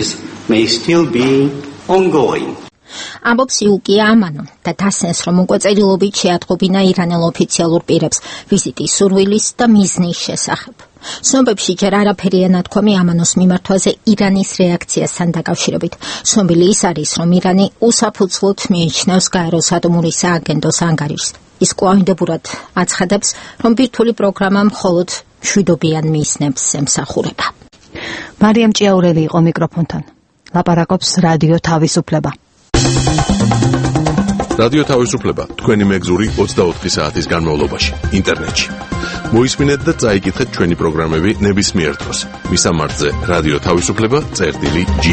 ამბობს იუკია ამანო და დასცენს, რომ უკვე წერილობით შეატყობინა ირანელ ოფიციალურ პირებს ვიზიტის სურვილის და მიზნის შესახებ. ცნობებში ჯერ არაფერია ნათქვამი ამანოს მიმართვაზე ირანის რეაქციასთან დაკავშირებით. ცნობილი ის არის, რომ ირანი უსაფუძვლოდ მიიჩნევს გაეროს ატომური სააგენტოს ანგარიშს. ის კვლავინდებურად აცხადებს, რომ ბირთვული პროგრამა მხოლოდ მშვიდობიან მიზნებს ემსახურება. მარიამ ჭიაურელი იყო მიკროფონთან. ლაპარაკობს რადიო თავისუფლება. რადიო თავისუფლება თქვენი მეგზური ოცდაოთხი საათის განმავლობაში ინტერნეტში. მოისმინეთ და წაიკითხეთ ჩვენი პროგრამები ნებისმიერ დროს. მისამართზე რადიო თავისუფლება წერტილი ჯი.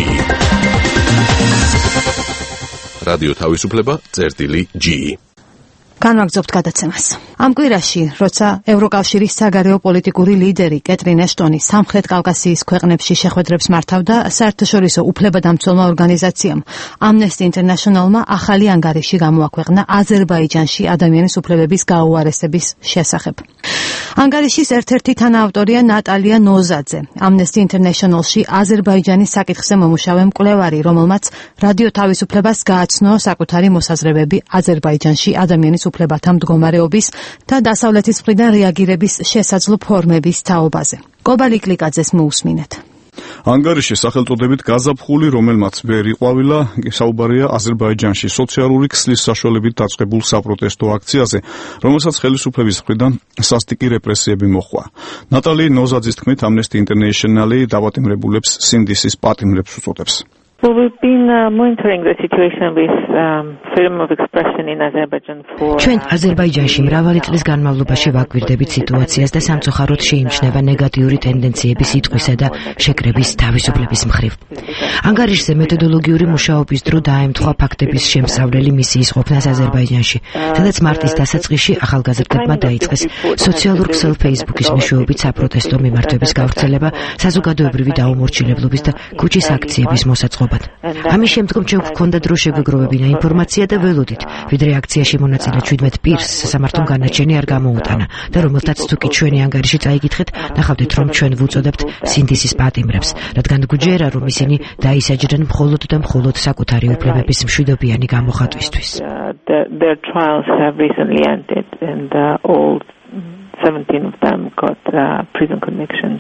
რადიო თავისუფლება წერტილი ჯი. განვაგრძობთ გადაცემას. ამ კვირაში, როცა ევროკავშირის საგარეო პოლიტიკური ლიდერი კეტრინ ეშტონი სამხრეთ კავკასიის ქვეყნებში შეხვედრებს მართავდა, საერთაშორისო უფლებადამცველმა ორგანიზაციამ Amnesty International-მა ახალი ანგარიში გამოაქვეყნა აზერბაიჯანში ადამიანის უფლებების გაუარესების შესახებ. ანგარიშის ერთ-ერთი თანაავტორია ნატალია ნოზაძე, Amnesty International-ში აზერბაიჯანის საკითხზე მომუშავე მკვლევარი, რომელმაც რადიო თავისუფლებას გააცნო საკუთარი მოსაზრებები აზერბაიჯანში ადამიანის უფლებათა მდგომარეობის და დასავლეთის მხრიდან რეაგირების შესაძლო ფორმების თაობაზე. კობალი კლიკაძეს მოусმინეთ. ანგარიში სახელწოდებით გაზაფხული, რომელმაც ვერ იყვავილა, საუბარია აზერბაიჯანში სოციალური ქსლის საშუალებით დაწყებულ საპროტესტო აქციაზე, რომელსაც ხელისუფლების მხრიდან სასტიკი რეპრესიები მოჰყვა. ნატალი ნოზაძის თქმით, Amnesty International-ი დავატიმრებულებს სინდისის პატიმრებს უწოდებს. Well, we've been uh, monitoring the situation with um, freedom of expression in Azerbaijan for ჩვენ აზერბაიჯანში მრავალი წლის განმავლობაში ვაკვირდებით სიტუაციას და სამწუხაროდ შეიმჩნევა ნეგატიური ტენდენციები სიტყვისა და შეკრების თავისუფლების მხრივ. ანგარიშზე მეთოდოლოგიური მუშაობის დრო დაემთხვა ფაქტების შემსწავლელი მისიის ყოფნას აზერბაიჯანში, სადაც მარტის დასაწყისში ახალგაზრდებმა დაიწყეს სოციალურ ქსელ Facebook-ის მეშვეობით საპროტესტო მიმართვების გავრცელება, საზოგადოებრივი დაუმორჩილებლობის და ქუჩის აქციების მოსაწყობად. ამის შემდგომ ჩვენ გვქონდა დრო შეგვეგროვებინა ინფორმაცია და ველოდით, ვიდრე აქციაში მონაწილე ჩვიდმეტ პირს სასამართლომ განაჩენი არ გამოუტანა და რომელთაც თუ კი ჩვენი ანგარიში წაიკითხეთ, ნახავდეთ, რომ ჩვენ ვუწოდებთ სინდისის პატიმრებს, რადგან გვჯერა, რომ ისინი დაისაჯდნენ მხოლოდ და მხოლოდ საკუთარი უფლებების მშვიდობიანი გამოხატვისთვის. Their trials have recently ended and uh, all seventeen of them got uh, prison convictions.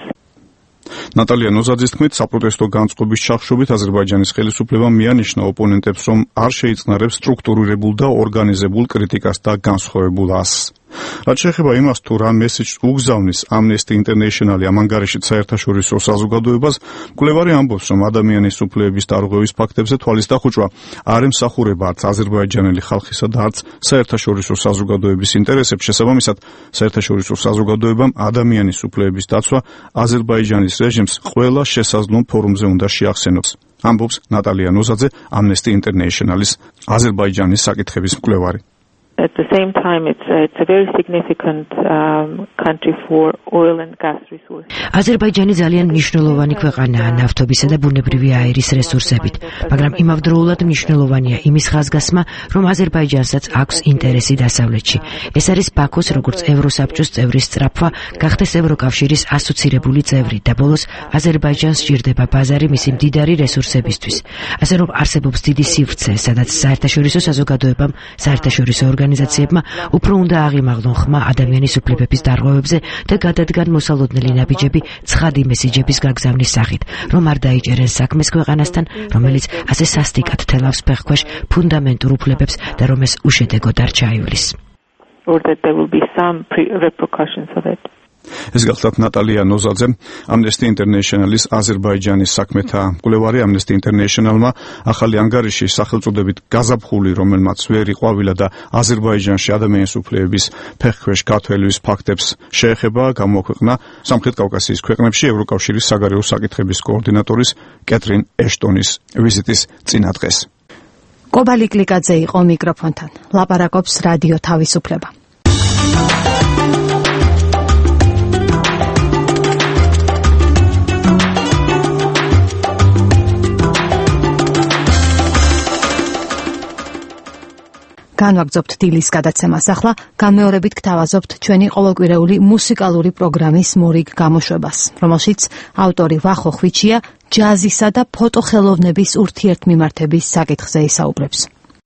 ნატალია ნოზაძის თქმით, საპროტესტო განწყობის ჩახშობით აზერბაიჯანის ხელისუფლებამ მიანიშნა ოპონენტებს, რომ არ შეიწყნარებს სტრუქტურირებულ და ორგანიზებულ კრიტიკას და განსხვავებულ აზრს. რაც შეეხება იმას, თუ რა მესეჯს უგზავნის Amnesty International ამ ანგარიშით საერთაშორისო საზოგადოებას, მკვლევარი ამბობს, რომ ადამიანის უფლებების დარღვევის ფაქტებზე თვალის დახუჭვა არ ემსახურება არც აზერბაიჯანელი ხალხისა და არც საერთაშორისო საზოგადოების ინტერესებს. შესაბამისად, საერთაშორისო საზოგადოებამ ადამიანის უფლებების დაცვა აზერბაიჯანის რეჟიმს ყველა შესაძლო ფორუმზე უნდა შეახსენოს. ამბობს ნატალია ნოზაძე, Amnesty International-ის აზერბაიჯანის საკითხების მკვლევარი. At the same time, it's a, it's a very significant um, country for oil and gas resources. აზერბაიჯანი ძალიან მნიშვნელოვანი ქვეყანაა ნავთობისა და ბუნებრივი აირის რესურსებით, მაგრამ იმავდროულად მნიშვნელოვანია იმის ხაზგასმა, რომ აზერბაიჯანსაც აქვს ინტერესი დასავლეთში. ეს არის ბაქოს როგორც ევროსაბჭოს წევრის სწრაფვა, გახდეს ევროკავშირის ასოცირებული წევრი და ბოლოს აზერბაიჯანს სჭირდება ბაზარი მისი მდიდარი რესურსებისთვის. ასე რომ არსებობს დიდი სივრცე, სადაც საერთაშორისო საზოგადოებამ, საერთაშორისო ორგანიზაციებმა უფრო უნდა აღიმაღლონ ხმა ადამიანის უფლებების დარღვევებზე და გადადგან მოსალოდნელი ნაბიჯები ცხადი მესიჯების გაგზავნის სახით, რომ არ დაიჭერენ საქმეს ქვეყანასთან, რომელიც ასე სასტიკად თელავს ფეხქვეშ ფუნდამენტურ უფლებებს და რომ ეს უშედეგოდ არ ჩაივლის. Or that there will be some repercussions of it. ეს გახლავთ ნატალია ნოზაძე, Amnesty International-ის აზერბაიჯანის საქმეთა მკვლევარი. Amnesty International-მა ახალი ანგარიში სახელწოდებით გაზაფხული, რომელმაც ვერ იყვავილა და აზერბაიჯანში ადამიანის უფლებების ფეხქვეშ გათვალვის ფაქტებს შეეხება, გამოაქვეყნა სამხრეთ კავკასიის ქვეყნებში ევროკავშირის საგარეო საკითხების კოორდინატორის კეთრინ ეშტონის ვიზიტის წინადღეს. კობალი კლიკაძე იყო მიკროფონთან. ლაპარაკობს რადიო თავისუფლება. განვაგრძობთ დილის გადაცემას. ახლა გამეორებით გთავაზობთ ჩვენი ყოველკვირეული მუსიკალური პროგრამის მორიგ გამოშვებას, რომელშიც ავტორი ვახო ხვიჩია ჯაზისა და ფოტოხელოვნების ურთიერთმიმართების საკითხზე ისაუბრებს.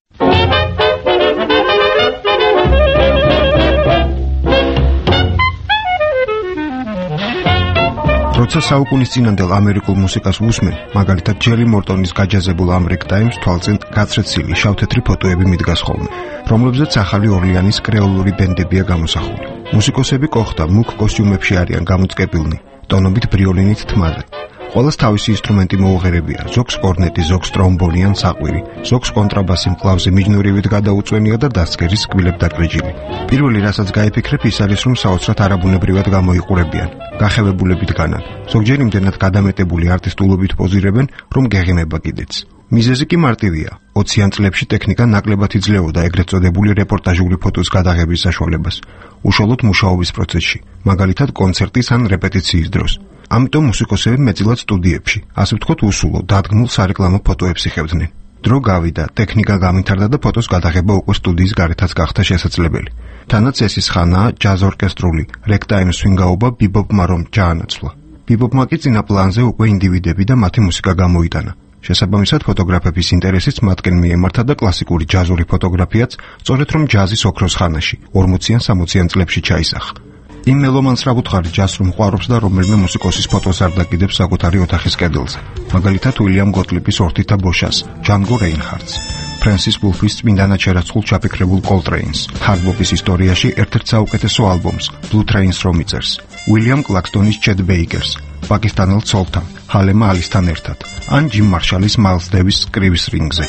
როცა საუკუნის წინანდელ ამერიკულ მუსიკას უსმენ, მაგალითად ჯერი მორტონის გაჯაზებულ ამ რეგტაიმს თვალწინ გაცრეცილი შავ-თეთრი ფოტოები მიდგას ხოლმე, რომლებზეც ახალი ორლეანის კრეოლური ბენდებია გამოსახული. მუსიკოსები კოხთა მუქ კოსტიუმებში არიან გამოწყებილნი, ტონობით ბრიოლინით თმაზე. ყველას თავისი ინსტრუმენტი მოუღერებია, ზოგს კორნეტი, ზოგს ტრომბონი ან საყვირი, ზოგს კონტრაბასი მკლავზე მიჯნურივით გადაუწვენია და დასგერის კბილებ დაკრეჯილი. პირველი, რასაც გაიფიქრებ, ის არის, რომ საოცრად არაბუნებრივად გამოიყურებიან, გახევებულებით განან. ზოგჯერ იმდენად გადამეტებული არტისტულობით პოზირებენ, რომ გეღიმება კიდეც. მიზეზი კი მარტივია. ოციან წლებში ტექნიკა ნაკლებად იძლეოდა ეგრეთ წოდებული რეპორტაჟული ფოტოს გადაღების საშუალებას, უშუალოდ მუშაობის პროცესში, მაგალითად კონცერტის ან რეპეტიციის დროს. ამიტომ მუსიკოსები მეტწილად სტუდიებში, ასე ვთქვათ, უსულო დადგმულ სარეკლამო ფოტოებს იხევდნენ. დრო გავიდა, ტექნიკა გამითარდა და ფოტოს გადაღება უკვე სტუდიის გარეთაც გახდა შესაძლებელი. თანაც ეს ის ხანაა ჯაზ ორკესტრული რეგტაიმის სვინგაობა ბიბოპმა რომ ჯაანაცვლა. ბიბოპმა კი წინა პლანზე უკვე ინდივიდები და მათი მუსიკა გამოიტანა. შესაბამისად ფოტოგრაფების ინტერესიც მათკენ მიემართა და კლასიკური ჯაზური ფოტოგრაფიაც სწორედ რომ ჯაზის ოქროს ხანაში ორმოციან-სამოციან წლებში ჩაისახა. იმ მელომანს რა ვუთხარი ჯაზს რომ ყვარობს და რომელიმე მუსიკოსის ფოტოს არ დაკიდებს საკუთარი ოთახის კედელზე. მაგალითად უილიამ გოტლიპის ორთითა ბოშას, ჯანგო რეინჰარდს, ფრენსის ვულფის წმინდანად შერაცხულ ჩაფიქრებულ კოლტრეინს, ჰარდბოპის ისტორიაში ერთ-ერთ საუკეთესო ალბომს, ბლუ ტრეინს რომ იწერს, უილიამ კლაქსტონის ჩედ ბეიკერს, პაკისტანელ ცოლთან, ჰალემა ალისთან ერთად, ან ჯიმ მარშალის მაილს დევის კრივის რინგზე.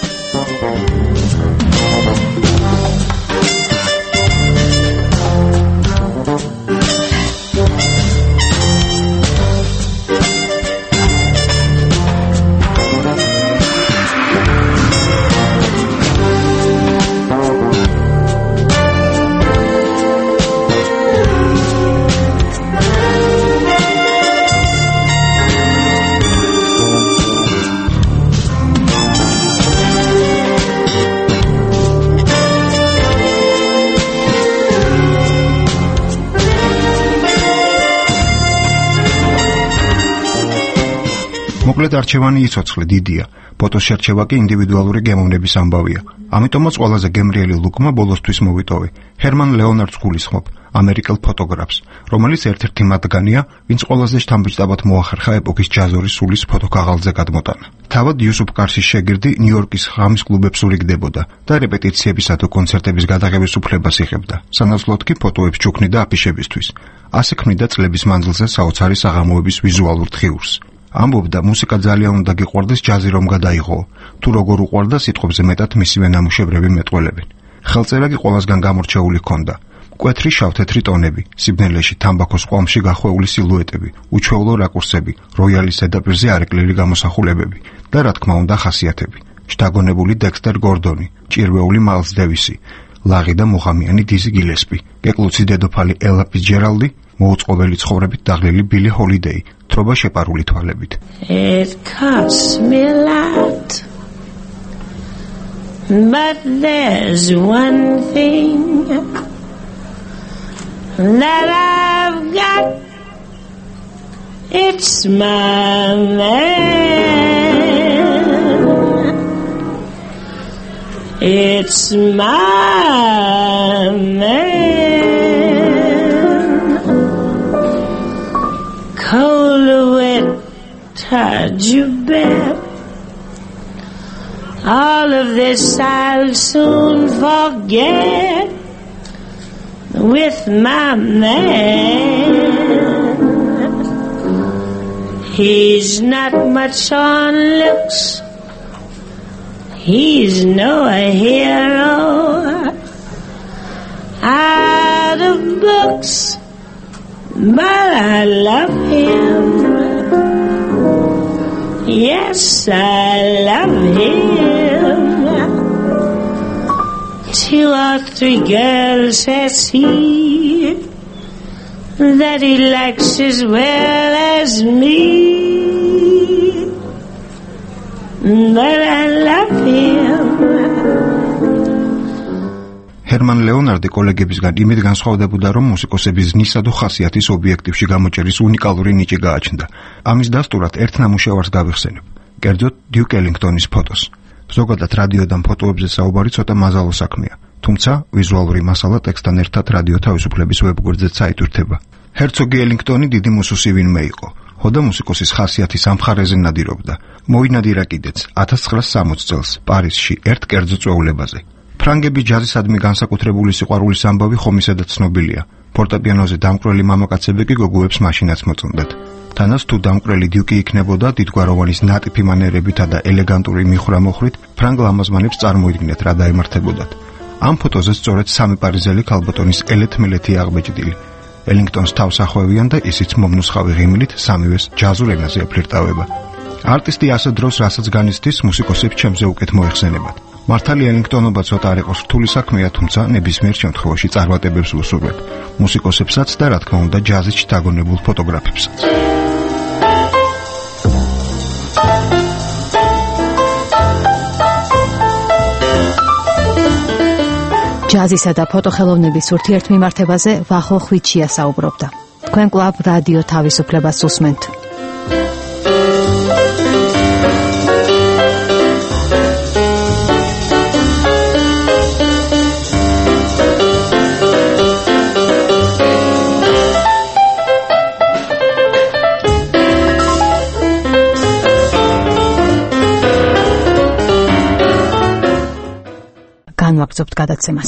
სრულიად არჩევანი იცოცხლე დიდია. ფოტოს შერჩევა კი ინდივიდუალური გემოვნების ამბავია. ამიტომაც ყველაზე გემრიელი ლუკმა ბოლოსთვის მოვიტოვე ჰერმან ლეონარდს გულისხმობ, ამერიკელ ფოტოგრაფს, რომელიც ერთ-ერთი მათგანია, ვინც ყველაზე შთამბეჭდავად მოახერხა ეპოქის ჯაზორის სულის ფოტოქაღალდზე გადმოტანა. თავად იუსუფ კარსის შეგირდი ნიუ-იორკის ღამის კლუბებს ურიგდებოდა და რეპეტიციებისა თუ კონცერტების გადაღების უფლებას იღებდა. სანაცვლოდ კი ფოტოებს ჩუქნიდა აფიშებისთვის. ასე ქმნიდა წლების მანძილზე საოცარი საღამოების ვიზუალურ თხიურს. ამბობდა, მუსიკა ძალიან უნდა გიყვარდეს ჯაზი რომ გადაიღო. თუ როგორ უყვარდა, სიტყვებზე მეტად მისივე ნამუშევრები მეტყველებენ. ხელწერა კი ყველასგან გამორჩეული ჰქონდა. მკვეთრი შავთეთრი ტონები, სიბნელეში თამბაქოს ყვამში გახვეული სილუეტები, უჩვეულო რაკურსები, როიალის ზედაპირზე არეკლერი გამოსახულებები და რა თქმა უნდა ხასიათები. შთაგონებული დექსტერ გორდონი, ჭირვეული მაილს დევისი, ლაღი და მოხამიანი დიზი გილესპი, კეკლუცის დედოფალი ელა ფიცჯერალდი, მოუწყობელი ცხოვრებით დაღლილი ბილი ჰოლიდეი, თრობა შეპარული თვალებით. It costs me a lot, but there's one thing that I've got, it's my man, it's my man, cold wet how'd you bet, all of this I'll soon forget with my man. He's not much on looks, he's no hero out of books, but I love him. Yes, I love him. Two or three girls has he that he likes as well as me, but I love him. ჰერმან ლეონარდი კოლეგებისგან იმით განსხვავდებოდა, რომ მუსიკოსების ზნისა და ხასიათის ობიექტივში გამოჭერის უნიკალური ნიჭი გააჩნდა. ამის დასტურად ერთ ნამუშევარს გავიხსენებ, კერძოდ დიუკ ელინგტონის ფოტოს. ზოგადად რადიოდან ფოტოებზე საუბარი ცოტა მაზალო საქმეა, თუმცა ვიზუალური მასალა ტექსტთან ერთად რადიო თავისუფლების ვებგვერდზეც საიტვირთება. ჰერცოგი ელინგტონი დიდი მუსუსი ვინმე იყო, ხოდა მუსიკოსის ხასიათის ამ მხარეზე ნადირობდა. მოინადირა კიდეც ათას ცხრაას სამოცი წელს პარიზში ერთ კერძო წვეულებაზე. ფრანგების ჯაზისადმი განსაკუთრებული სიყვარულის ამბავი ხომისადაც ცნობილია. ფორტეპიანოზე დამკვრელი მამაკაცები კი გოგოებს მაშინაც მოწონდათ. თანაც თუ დამკვრელი დიუკი იქნებოდა დიდგვაროვანის ნატიფი მანერებითა და ელეგანტური მიხვრამოხრით, ფრანგ ლამაზმანებს წარმოიდგინეთ რა დაემართებოდათ. ამ ფოტოზე სწორედ სამი პარიზელი ქალბატონის ელეთ-მელეთი აღბეჭდილი. ელინგტონს თავს ახვევიან და ისიც მომნუსხავი ღიმილით სამივეს ჯაზურ ენაზე ეფლირტავება. არტისტი ასე დროს რასაც განიცდის, მუსიკოსებს ჩემზე უკეთ მოეხსენებათ. მართალი ელინგტონობა ცოტა არ იყოს რთული საქმეა, თუმცა ნებისმიერ შემთხვევაში წარმატებებს ვუსურვებ. მუსიკოსებსაც და რა თქმა უნდა ჯაზით შთაგონებულ ფოტოგრაფებსაც. ჯაზისა და ფოტოხელოვნების ურთიერთმიმართებაზე ვახო ხვიჩია საუბრობდა. თქვენ კლუბ რადიო თავისუფლებას უსმენთ. განვაგრძობთ გადაცემას.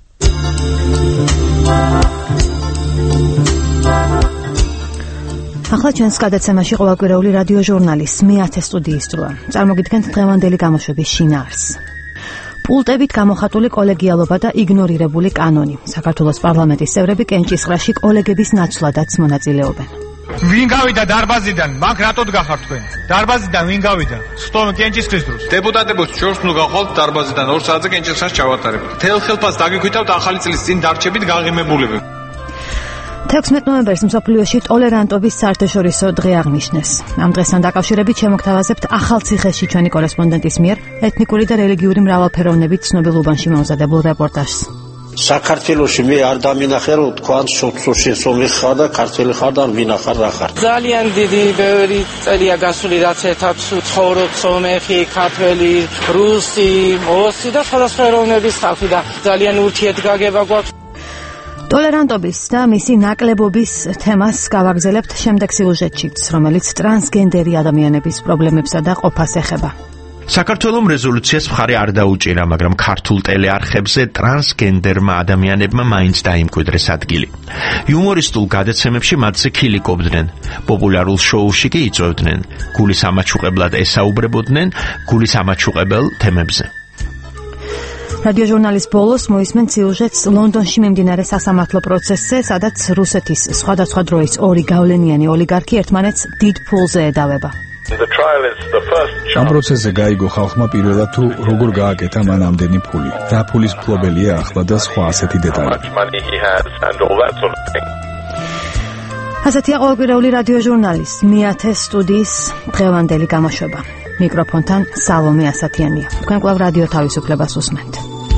ახლა ჩვენს გადაცემაში ყოველკვირეული რადიო ჟურნალის მეათე სტუდიის დროა. წარმოგიდგენთ დღევანდელი გამოშვების შინაარსს. პულტებით გამოხატული კოლეგიალობა და იგნორირებული კანონი. საქართველოს პარლამენტის წევრები კენჭისყრაში კოლეგების ნაცვლადაც მონაწილეობენ. ვინ გავიდა დარბაზიდან? მაგ რატოდ გახართ თქვენ? დარბაზიდან ვინ გავიდა? სტომი კენჭისყრის დროს. დეპუტატებოს შორს ნუ გახვალთ დარბაზიდან ორ საათზე კენჭისყრას ჩავატარებთ. თელ ხელფას დაგიქვითავთ ახალი წლის წინ დარჩებით გაღიმებულები. თექვსმეტ ნოემბერს მსოფლიოში ტოლერანტობის საერთაშორისო დღე აღნიშნეს. ამ დღესთან დაკავშირებით შემოგთავაზებთ ახალციხეში ჩვენი კორესპონდენტის მიერ ეთნიკური და რელიგიური მრავალფეროვნებით ცნობილ უბანში მომზადებულ რეპორტაჟს. საქართველოში მე არ დამინახე რომ თქვან სოციალში სომი ხარ და ქართველი ხარ და ვინ ახარ რა ხარ. ძალიან დიდი ბევრი წელია გასული რაც ერთად ცხოვრობ სომეხი, ქართველი, რუსი, ოსი და სხვადასხვა ეროვნების ხალხი და ძალიან ურთიერთგაგება გვაქვს. ტოლერანტობის და მისი ნაკლებობის თემას გავაგრძელებთ შემდეგ სიუჟეტშიც, რომელიც ტრანსგენდერი ადამიანების პრობლემებსა და ყოფას ეხება. საქართველოს რეზოლუციას მხარი არ დაუჭირა, მაგრამ ქართულ ტელეარხებზე ტრანსგენდერმა ადამიანებმა მაინც დაიმკვიდრეს ადგილი. იუმორისტულ გადაცემებში მათზე ქილიკობდნენ, პოპულარულ შოუში კი იწვევდნენ, გულის ამაჩუყებლად ესაუბრებოდნენ გულის ამაჩუყებელ თემებზე. რადიო ჟურნალის ბოლოს მოისმენ სიუჟეტს ლონდონში მიმდინარე სასამართლო პროცესზე, სადაც რუსეთის სხვადასხვა დროის ორი გავლენიანი ოლიგარქი ერთმანეთს დიდ ფულზე ედავება. ამ პროცესზე გაიგო ხალხმა პირველად თუ როგორ გააკეთა მან ამდენი ფული, რა ფულის მფლობელია ახლა და სხვა ასეთი დეტალები. ასეთია ყოველკვირეული რადიო ჟურნალის მეათე სტუდიის დღევანდელი გამოშვება. მიკროფონთან სალომე ასათიანია. თქვენ კვლავ რადიო თავისუფლებას უსმენთ.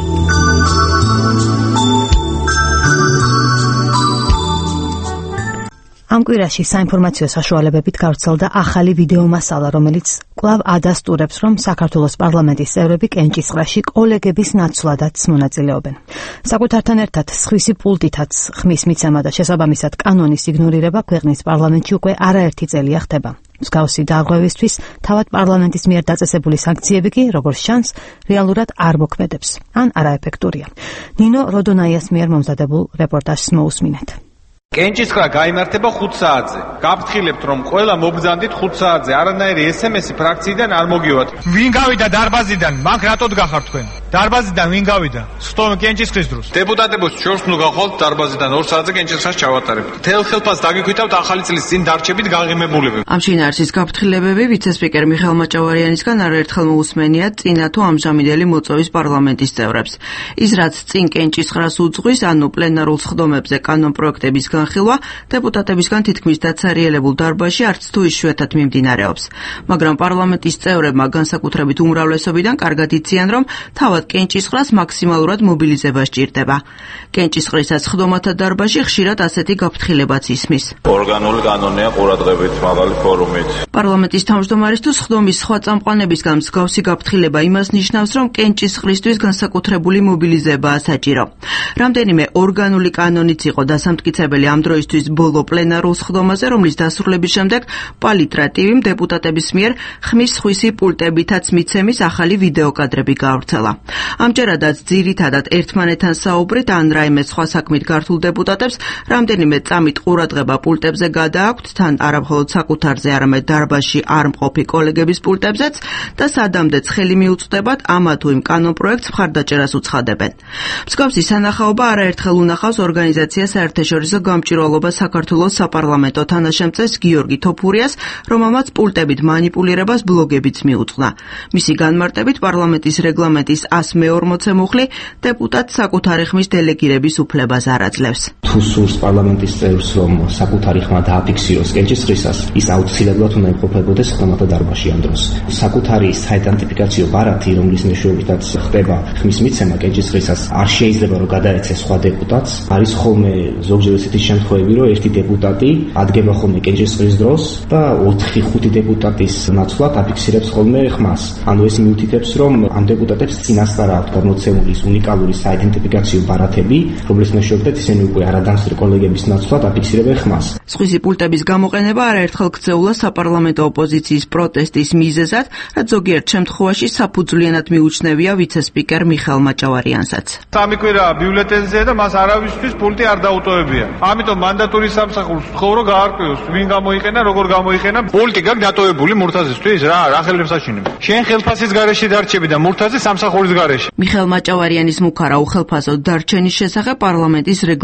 ამ კვირაში საინფორმაციო საშუალებებით გავრცელდა ახალი ვიდეო მასალა, რომელიც კვლავ ადასტურებს, რომ საქართველოს პარლამენტის წევრები კენჭისყრაში კოლეგების ნაცვლადაც მონაწილეობენ. საკუთართან ერთად სხვისი პულტითაც ხმის მიცემა და შესაბამისად კანონის იგნორირება ქვეყნის პარლამენტში უკვე არაერთი წელია ხდება. მსგავსი დარღვევისთვის თავად პარლამენტის მიერ დაწესებული სანქციები კი, როგორც ჩანს, რეალურად არ მოქმედებს, ან არაეფექტურია. ნინო როდონაიას მიერ მომზადებულ რეპორტაჟს მოусმინეთ. კენჭისყრა გაიმართება ხუთ საათზე. გაფრთხილებთ, რომ ყველა მობრძანდით ხუთ საათზე არანაირი ეს ემ ესი ფრაქციიდან არ მოგივათ. ვინ გავიდა დარბაზიდან? მაგ რატოდ გახართ თქვენ? დარბაზიდან ვინ გავიდა? სტომ კენჭისყრის დროს. დეპუტატებოს შორს ნუ გახვალთ დარბაზიდან ორ საათზე კენჭისყრას ჩავატარებთ. თელ ხელფას დაგიქვითავთ ახალი წლის წინ დარჩებით გაღიმებულებები. ამ შინაარსის გაფრთხილებები ვიცე-სპიკერ მიხეილ მაჭავარიანისგან არაერთხელ მოусმენია წინა თუ ამჟამინდელი მოწვევის პარლამენტის წევრებს. ის რაც წინ კენჭისყრას უძღვის, ანუ პლენარულ სხდომებზე კანონპროექტების განხილვა დეპუტატებისგან თითქმის დაცარიელებულ დარბაზში არც თუ იშვიათად მიმდინარეობს. მაგრამ პარლამენტის წევრებმა განსაკუთრებით უმრავლესობიდან კარგად იციან, რომ თავად კენჭისყრას მაქსიმალურად მობილიზება სჭირდება. კენჭისყრისაც სხდომათა დარბაზში ხშირად ასეთი გაფრთხილებაც ისმის. ორგანული კანონია ყურადღებით, მაღალი ფორუმით. პარლამენტის თავმჯდომარის თუ სხდომის სხვა წამყვანებისგან მსგავსი გაფრთხილება იმას ნიშნავს, რომ კენჭისყრისთვის განსაკუთრებული მობილიზებაა საჭირო. რამდენიმე ორგანული კანონიც იყო დასამტკიცებელი ამ დროისთვის ბოლო პლენარულ სხდომაზე, რომლის დასრულების შემდეგ პალიტრატივიმ დეპუტატების მიერ ხმის სხვისი პულტებითაც მიცემის ახალი ვიდეო კადრები გაავრცელა. ამჯერადაც ძირითადად ერთმანეთთან საუბრით ან რაიმე სხვა საქმით გართულ დეპუტატებს რამდენიმე წამით ყურადღება პულტებზე გადააქვთ, თან არა მხოლოდ საკუთარზე, არამედ დარბაზში არ მყოფი კოლეგების პულტებზეც და სადამდეც ხელი მიუწვდებათ ამა თუ იმ კანონპროექტს მხარდაჭერას უცხადებენ. მსგავსი სანახაობა არაერთხელ უნახავს ორგანიზაცია საერთაშორისო გამჭვირვალობა საქართველოს საპარლამენტო თანაშემწეს გიორგი თოფურიას, რომელმაც პულტებით მანიპულირებას ბლოგებიც მიუძღვნა. მისი განმარტებით პარლამენტის რეგლამენტის ას მეორმოცე მუხლი დეპუტატს საკუთარი ხმის დელეგირების უფლებას არ აძლევს. თუ სურს პარლამენტის წევრს, რომ საკუთარი ხმა დააფიქსიროს კენჭისყრისას, ის აუცილებლად უნდა იმყოფებოდეს ხმათა დარბაზში ამ დროს. საკუთარი საიდენტიფიკაციო ბარათი, რომლის მეშვეობითაც ხდება ხმის მიცემა კენჭისყრისას, არ შეიძლება რომ გადაეცეს სხვა დეპუტატს. არის ხოლმე ზოგჯერ ესეთი შემთხვევები, რომ ერთი დეპუტატი ადგება ხოლმე კენჭისყრის დროს და ოთხი ხუთი დეპუტატის ნაცვლად აფიქსირებს ხოლმე ხმას. ანუ ეს მიუთითებს, რომ ამ დეპუტატებს წინასწარ აქვს გამოცემული უნიკალური საიდენტიფიკაციო ბარათები, რომლის მეშვეობითაც ისინი უკვე არადამსწრე კოლეგების ნაცვლად აფიქსირებენ ხმას. სხვისი პულტების გამოყენება არაერთხელ ქცეულა საპარლამენტო ოპოზიციის პროტესტის მიზეზად, რაც ზოგიერთ შემთხვევაში საფუძვლიანად მიუჩნევია ვიცე-სპიკერ მიხეილ მაჭავარიანსაც. სამი კვირაა ბიულეტენზეა და მას არავისთვის პულტი არ დაუტოვებია. ამიტომ მანდატური სამსახურს ვთხოვ, რომ გაარკვიოს, ვინ გამოიყენა, როგორ გამოიყენა. პულტი გაქვს დატოვებული მურთაზისთვის, რა, რა ხელებს აშინებ. შენ ხელფასის გარეშე დარჩები და მურთაზი სამსახურის გარეშე. მიხეილ მაჭავარიანის მუქარა უხელფასო დარჩენის შესახებ პარლამენტის რეგლამენტს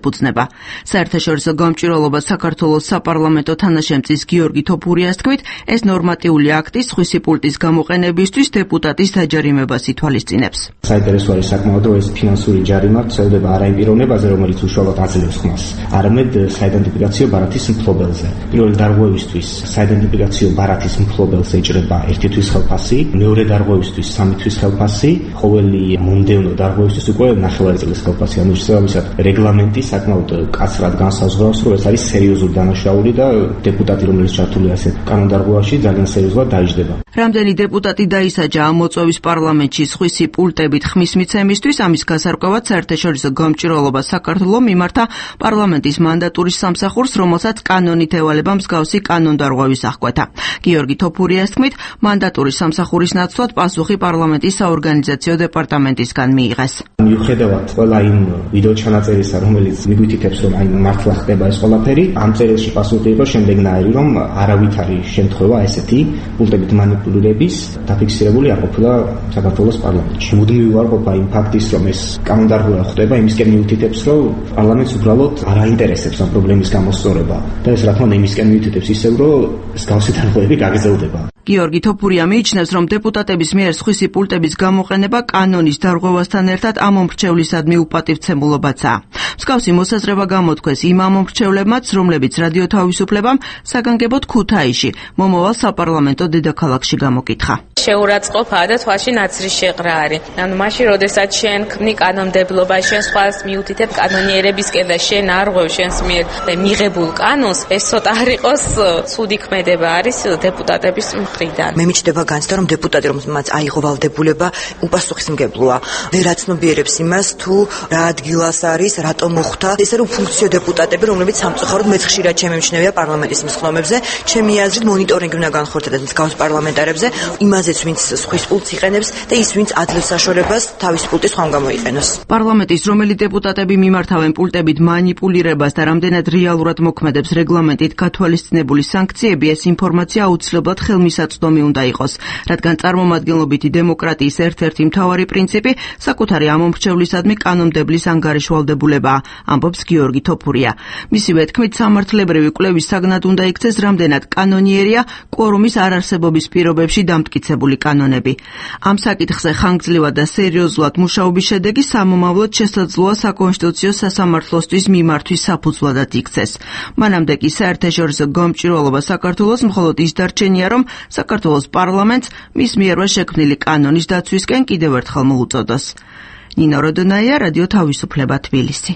ეფუძნება. საერთაშორისო გამჭვირვალობა საქართველოს საპარლამენტო თანაშემწის გიორგი თოფურიას თქმით, ეს ნორმატიული აქტი სხვისი პულტის გამოყენებისთვის დეპუტატის დაჯარიმებას ითვალისწინებს. საინტერესო არის საკმაოდ ეს ფინანსური ჯარიმა ვრცელდება არა იმ პიროვნებაზე, რომელიც უშუალოდ აძლევს ხმას, არამედ საიდენტიფიკაციო ბარათის მფლობელზე. პირველი დარღვევისთვის საიდენტიფიკაციო ბარათის მფლობელს ეჭრება ერთი თვის ხელფასი, მეორე დარღვევისთვის სამი თვის ხელფასი, ყოველი მომდევნო დარღვევისთვის უკვე ნახევარი წლის ხელფასი. ანუ შესაბამისად რეგლამენტი საკმაოდ კაცრად განსაზღვრავს, რომ ეს არის სერიოზული დანაშაული და დეპუტატი, რომელიც ჩართულია ასეთ კანონდარღვევაში, ძალიან სერიოზულად დაიჯდება. რამდენი დეპუტატი დაისაჯა ამ მოწვევის პარლამენტში სხვისი პულტებით ხმის მიცემისთვის, ამის გასარკვევად საერთაშორისო გამჭვირვალობა საქართველოს მიმართა პარლამენტის მანდატურის სამსახურს, რომელსაც კანონით ევალება მსგავსი კანონდარღვევის აღკვეთა. გიორგი თოფურიას თქმით, მანდატურის სამსახურის ნაცვლად პასუხი პარლამენტის საორგანიზაციო დეპარტამენტისგან მიიღეს. მიუხედავად ყველა იმ ვიდეო ჩანაწერისა, რომელიც მიგვითითებს, რომ აი მართლა ხდება ეს ყველაფერი, ამ წერილში პასუხი იყო შემდეგნაირი, რომ არავითარი შემთხვევა ესეთი პულტებით მანიპულირების დაფიქსირებული არ ყოფილა საქართველოს პარლამენტში. მუდმივი უარყოფა იმ ფაქტის, რომ ეს კანონდარღვევა ხდება, იმისკენ მიუთითებს, რომ პარლამენტს უბრალოდ არ აინტერესებს ამ პრობლემის გამოსწორება და ეს რა თქმა უნდა იმისკენ მიუთითებს ისევ, რომ მსგავსი დარღვევები გაგრძელდება. გიორგი თოფურია მიიჩნევს, რომ დეპუტატების მიერ სხვისი პულტების გამოყენება კანონის დარღვევასთან ერთად ამომრჩევლისადმი უპატივცემულობაცაა. მსგავსი მოსაზრება გამოთქვეს იმ ამომრჩევლებმაც, რომლებიც რადიო თავისუფლებამ საგანგებოდ ქუთაისში, მომავალ საპარლამენტო დედაქალაქში გამოკითხა. შეურაცხყოფაა და თვალში ნაცრის შეყრა არის. ანუ მაშინ, როდესაც შენ ქმნი კანონმდებლობა, შენ სხვას მიუთითებ კანონიერებისკენ და შენ არღვევ შენს მიერ მიღებულ კანონს, ეს ცოტა არ იყოს ცუდი ქმედება არის დეპუტატების მხრიდან. მე მიჩნდება განცდა, რომ დეპუტატი, რომელმაც აიღო ვალდებულება, უპასუხისმგებლოა. ვერ აცნობიერებს იმას, თუ რა ადგილას არის, რატომ მოხდა. ესე რომ ფუნქციო დეპუტატები, რომლებიც სამწუხაროდ მეც ხშირად შემემჩნევია პარლამენტის მსხლომებზე, ჩემი აზრით მონიტორინგი უნდა განხორციელდეს მსგავს პარლამენტარებზე, იმაზეც ვინც სხვის პულტს იყენებს და ის ვინც ადლევს საშუალებას თავის პულტის ხომ გამოიყენოს. პარლამენტის რომელი დეპუტატები მიმართავენ პულტებით მანიპულირებას და რამდენად რეალურად მოქმედებს რეგლამენტით გათვალისწინებული სანქციები, ეს ინფორმაცია აუცილებლად ხელმისაწვდომი უნდა იყოს, რადგან წარმომადგენლობითი დემოკრატიის ერთ-ერთი მთავარი პრინციპი საკუთარი ამომრჩევლისადმი კანონმდებლის ანგარიშვალდებულებაა, ამბობს გიორგი თოფურია. მისივე თქმით, სამართლებრივი კვლევის საგნად უნდა იქცეს, რამდენად კანონიერია კვორუმის არარსებობის პირობებში დამტკიცებული კანონები. ამ საკითხზე ხანგრძლივად და სერიოზულად მუშაობის შედეგი სამომავლოდ შესაძლოა საკონსტიტუციო სასამართლოსთვის მიმართვის საფუძვლადად იქცეს. მანამდე კი საერთაშორისო გამჭვირვალობა საქართველოს მხოლოდ ის დარჩენია, რომ საქართველოს პარლამენტს მის მიერვე შექმნილი კანონის დაცვისკენ კიდევ ერთხელ მოუწოდოს. ნინო როდონაია, რადიო თავისუფლება, თბილისი.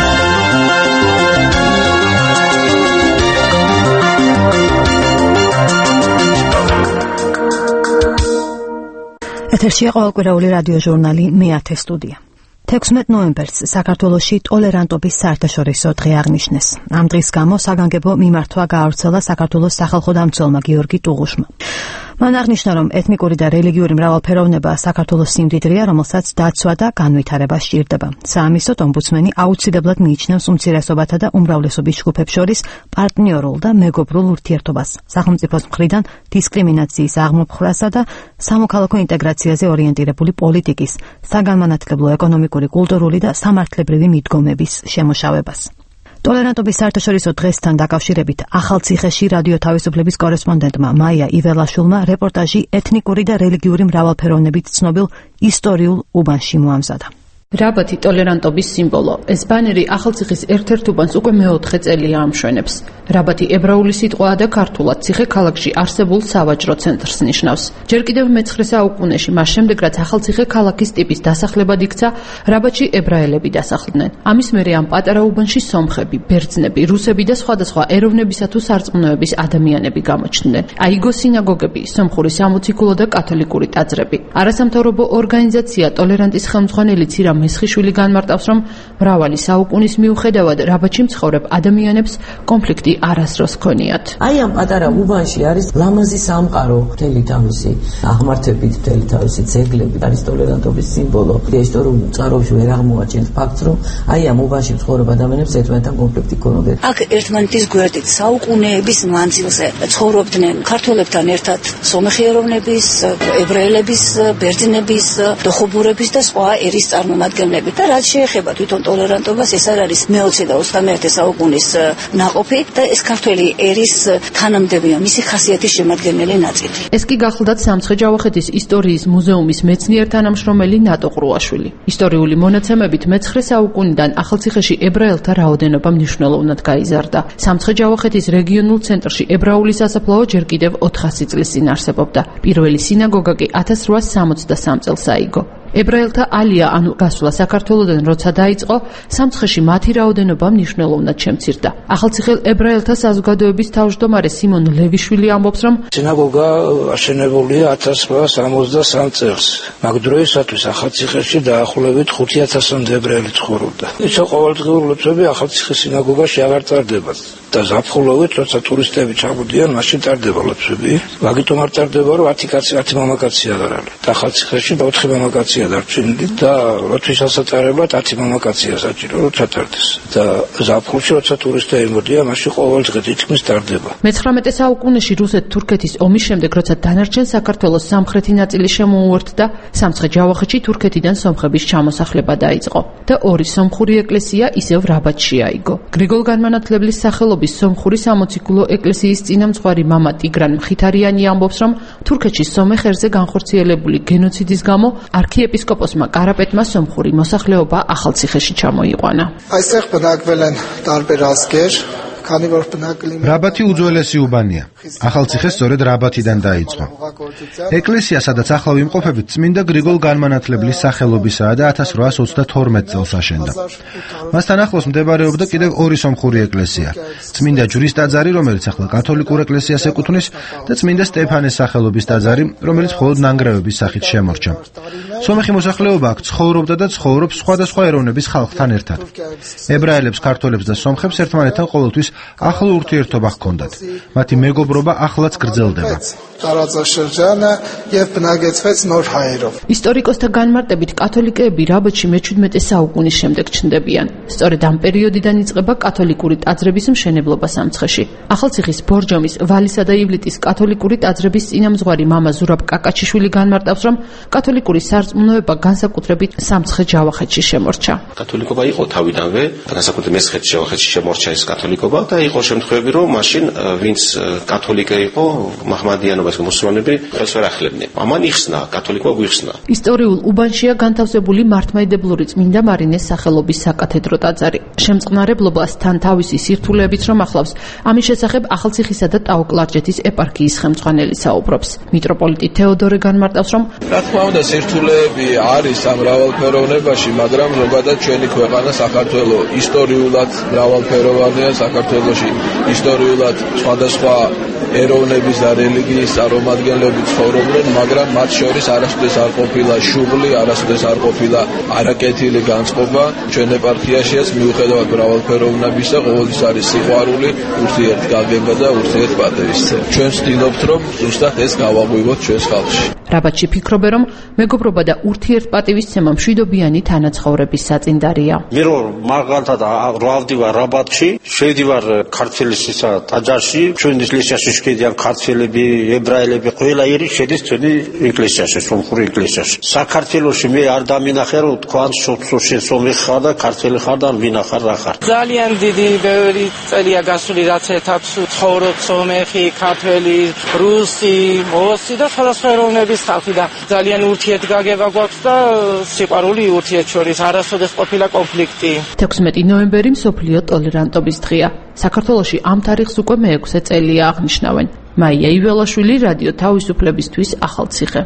ეთერშია ყოველკვირეული რადიო ჟურნალი მეათე სტუდია. თექვსმეტ ნოემბერს საქართველოში ტოლერანტობის საერთაშორისო დღე აღნიშნეს. ამ დღის გამო საგანგებო მიმართვა გაავრცელა საქართველოს სახალხო დამცველმა გიორგი ტუღუშმა. მან აღნიშნა, რომ ეთნიკური და რელიგიური მრავალფეროვნება საქართველოს სიმდიდრეა, რომელსაც დაცვა და განვითარება სჭირდება. საამისოდ ომბუდსმენი აუცილებლად მიიჩნევს უმცირესობათა და უმრავლესობის ჯგუფებს შორის პარტნიორულ და მეგობრულ ურთიერთობას, სახელმწიფოს მხრიდან დისკრიმინაციის აღმოფხვრასა და სამოქალაქო ინტეგრაციაზე ორიენტირებული პოლიტიკის, საგანმანათლებლო, ეკონომიკური, კულტურული და სამართლებრივი მიდგომების შემუშავებას. ტოლერანტობის საერთაშორისო დღესთან დაკავშირებით ახალციხეში რადიო თავისუფლების კორესპონდენტმა მაია იველაშვილმა რეპორტაჟი ეთნიკური და რელიგიური მრავალფეროვნებით ცნობილ ისტორიულ უბანში მოამზადა. რაბათი ტოლერანტობის სიმბოლო. ეს ბანერი ახალციხის ერთ-ერთ უბანს უკვე მეოთხე წელია ამშვენებს. რაბათი ებრაული სიტყვაა და ქართულად ციხე ქალაქში არსებულ სავაჭრო ცენტრს ნიშნავს. ჯერ კიდევ მეცხრე საუკუნეში, მას შემდეგ რაც ახალციხე ქალაქის ტიპის დასახლებად იქცა, რაბათში ებრაელები დასახლდნენ. ამის მერე ამ პატარა უბანში სომხები, ბერძნები, რუსები და სხვადასხვა ეროვნებისა თუ სარწმუნოების ადამიანები გამოჩნდნენ. აიგო სინაგოგები, სომხური სამოციქულო და კათოლიკური ტაძრები. არასამთავრობო ორგანიზაცია ტოლერანტის ხელმძღვანელი ცირა მესხიშვილი განმარტავს, რომ მრავალი საუკუნის მიუხედავად რაბათში მცხოვრებ ადამიანებს კონფლიქტი არასდროს ჰქონიათ. აი ამ პატარა უბანში არის ლამაზი სამყარო, მთელი თავისი აღმართებით, მთელი თავისი ძეგლები, არის ტოლერანტობის სიმბოლო. ისტორიულ წყაროებში ვერ აღმოაჩენთ ფაქტს, რომ აი ამ უბანში მცხოვრებ ადამიანებს ერთმანეთთან კონფლიქტი ჰქონოდათ. აქ ერთმანეთის გვერდით საუკუნეების მანძილზე ცხოვრობდნენ ქართველებთან ერთად სომეხი ეროვნების, ებრაელების, ბერძნების, დოხობურების და სხვა ერის წარმომადგენლები. შემადგენლები და რაც შეეხება თვითონ ტოლერანტობას, ეს არ არის მეოცე და ოცდამეერთე საუკუნის ნაყოფი და ეს ქართველი ერის თანამდებია მისი ხასიათის შემადგენელი ნაწილი. ეს კი გახლდათ სამცხე-ჯავახეთის ისტორიის მუზეუმის მეცნიერ-თანამშრომელი ნატო ყრუაშვილი. ისტორიული მონაცემებით მეცხრე საუკუნიდან ახალციხეში ებრაელთა რაოდენობა მნიშვნელოვნად გაიზარდა. სამცხე-ჯავახეთის რეგიონულ ცენტრში ებრაული სასაფლაო ჯერ კიდევ ოთხასი წლის წინ არსებობდა. პირველი სინაგოგა კი ათას რვაასი სამოცდასამ წელს აიგო. ებრაელთა ალია ანუ გასვლა საქართველოდან როცა დაიწყო, სამცხეში მათი რაოდენობა მნიშვნელოვნად შემცირდა. ახალციხელ ებრაელთა საზოგადოების თავმჯდომარე სიმონ ლევიშვილი ამბობს, რომ სინაგოგა აშენებულია ათას რვაასი სამოცდასამ წელს. მაგ დროისათვის ახალციხეში დაახლოებით ხუთი ათასამდე ებრაელი ცხოვრობდა. ისა ყოველდღიური ლოცვები ახალციხის სინაგოგაში აღარ ტარდება და ზაფხულობით, როცა ტურისტები ჩამოდიან, მაშინ ტარდება ლოცვები. მაგიტომ არ ტარდება, რომ ათი კაცი, ათი მამაკაცი აღარ არის. და ახალციხეში ოთხი მამაკაცი დარჩენილი და ლოცვის ასატარებლად ათი მამაკაცია საჭირო, რომ ჩატარდეს. და ზაფხულში, როცა ტურისტები მოდიან, მაშინ ყოველ დღე თითქმის ტარდება. მეცხრამეტე საუკუნეში რუსეთ-თურქეთის ომის შემდეგ, როცა დანარჩენ საქართველოს სამხრეთი ნაწილი შემოუერთდა, სამცხე-ჯავახეთში თურქეთიდან სომხების ჩამოსახლება დაიწყო და ორი სომხური ეკლესია ისევ რაბათში აიგო. გრიგოლ-განმანათლებლის სახელობის სომხური სამოციქულო ეკლესიის წინამძღვარი მამა ტიგრან მხითარიანი ამბობს, რომ თურქეთში სომეხერზე განხორციელებული გენოციდის გამო არქიეპისკოპოსმა კარაპეტმა სომხური მოსახლეობა ახალციხეში ჩამოიყვანა. Այստեղ բնակվել են տարբեր ազգեր, քանի որ բնակելի რაბათი უძველესი უბანია. ახალციხე სწორედ რაბათიდან დაიწყო. ეკლესია, სადაც ახლა ვიმყოფებით, წმინდა გრიგოლ განმანათლებლის სახელობისაა და ათას რვაასი ოცდათორმეტ წელს აშენდა. მასთან ახლოს მდებარეობდა კიდევ ორი სომხური ეკლესია. წმინდა ჯვრის ტაძარი, რომელიც ახლა კათოლიკურ ეკლესიას ეკუთვნის, და წმინდა სტეფანეს სახელობის ტაძარი, რომელიც მხოლოდ ნანგრევების სახით შემორჩა. სომეხი მოსახლეობა აქ ცხოვრობდა და ცხოვრობს სხვადასხვა ეროვნების ხალხთან ერთად. ებრაელებს, ქართველებს და სომხებს ერთმანეთთან ყოველთვის ახლო ურთიერთობა ჰქონდათ. მათი მეგობრობა ახლაც გრძელდება. տարածաշրջանը եւ բնակեցվեց նոր հայերով. ისტორიკოსთა განმარტებით კათოლიკეები რაბათში მეჩვიდმეტე საუკუნის შემდეგ ჩნდებიან. სწორედ ამ პერიოდიდან იწყება კათოლიკური ტაძრების მშენებლობა სამცხეში. ახალციხის ბორჯომის, ვალისა და ივლიტის კათოლიკური ტაძრების წინამძღვარი მამა ზურაბ კაკაჩიშვილი განმარტავს, რომ კათოლიკური სარწმუნოება განსაკუთრებით სამცხე-ჯავახეთში შემორჩა. კათოლიკობა იყო თავიდანვე, განსაკუთრებით მესხეთ-ჯავახეთში შემორჩა ეს კათოლიკობა და იყო შემთხვევები, რომ მაშინ ვინც კათოლიკე იყო, მაჰმადიანობა მუსულმანები ხელს ვერ ახლებდნენ. ამან იხსნა, კათოლიკობა გვიხსნა. ისტორიულ უბანშია განთავსებული მართლმადიდებლური წმინდა მარინეს სახელობის საკათედრო ტაძარი. შემწყნარებლობას თან თავისი სირთულეებით რომ ახლავს, ამის შესახებ ახალციხისა და ტაო-კლარჯეთის ეპარქიის ხელმძღვანელი საუბრობს. მიტროპოლიტი თეოდორე განმარტავს, რომ რა თქმა უნდა სირთულეები არის ამ მრავალფეროვნებაში, მაგრამ ზოგადად ჩვენი ქვეყანა საქართველო ისტორიულად მრავალფეროვანია. საქართველოში ისტორიულად სხვადასხვა ეროვნების და რელიგიის წარმომადგენლები ცხოვრობდნენ, მაგრამ მათ შორის არასოდეს არ ყოფილა შუღლი, არასოდეს არ ყოფილა არაკეთილი განწყობა. ჩვენ ეპარქიაშიაც მიუხედავად მრავალფეროვნებისა, ყოველთვის არის სიყვარული, ურთიერთგაგება და ურთიერთპატივისცემა. ჩვენ ვცდილობთ, რომ ზუსტად ეს გავაღვივოთ ჩვენს ხალხში. რაბათში ფიქრობენ, რომ მეგობრობა და ურთიერთპატივისცემა მშვიდობიანი თანაცხოვრების საწინდარია. მე რომ მაგალითად რავდივარ რაბათში, შევდივარ ქართველის ისა ტაძარში, ჩვენი ეკლესიაში შედიან ქართველები, ებრაელები, ყველა ერი შედის ჩვენი ეკლესიაში, სომხური ეკლესიაში. საქართველოში მე არ დამინახე რომ თქვან შენ სომეხი ხარ და ქართველი ხარ და ვინა ხარ რა ხარ. ძალიან დიდი ბევრი წელია გასული, რაც ერთად ცხოვრობ სომეხი, ქართველი, რუსი, მოსი და სხვადასხვა ეროვნების ხალხი და ძალიან ურთიერთგაგება გვაქვს და სიყვარული ურთიერთშორის არასოდეს ყოფილა კონფლიქტი. თექვსმეტი ნოემბერი მსოფლიო ტოლერანტობის დღეა. საქართველოში ამ თარიღს უკვე მეექვსე წელია აღნიშნავენ. მაია იველაშვილი, რადიო თავისუფლებისთვის, ახალციხე.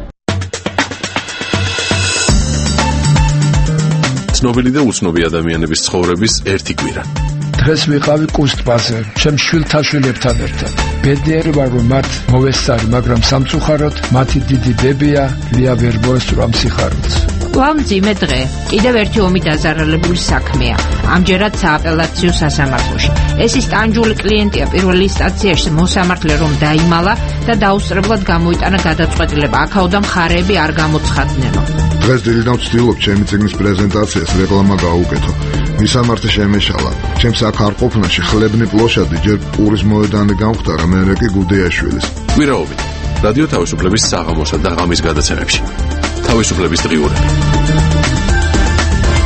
ცნობილი და უცნობი ადამიანების ცხოვრების ერთი კვირა. დღეს ვიყავი კუსტბაზე, ჩემ შვილთაშვილებთან ერთად. ბედნიერი ვარ, რომ მათ მოვესწარი, მაგრამ სამწუხაროდ მათი დიდი ბებია ლია ვერ მოესწრო ამ სიხარულს. კვლავ მძიმე დღე, კიდევ ერთი ომი დაზარალებული საქმეა, ამჯერად სააპელაციო სასამართლოში. ეს ის ტანჯული კლიენტია პირველ ინსტანციაში მოსამართლე რომ დაიმალა და დაუსწრებლად გამოიტანა გადაწყვეტილება, აქაოდა მხარეები არ გამოცხადნენო. დღეს დილიდან ვცდილობ ჩემი წიგნის პრეზენტაციას რეკლამა გაუკეთო. მისამართი შემეშალა. ჩემს აქ არ ყოფნაში ხლებნი პლოშადი ჯერ პურის მოედანი გამختარა, მერე კი გუდეაშვილის. კვირაობით რადიო თავისუფლების საღამოსა და ღამის გადაცემებში. თავისუფლების დღიურები.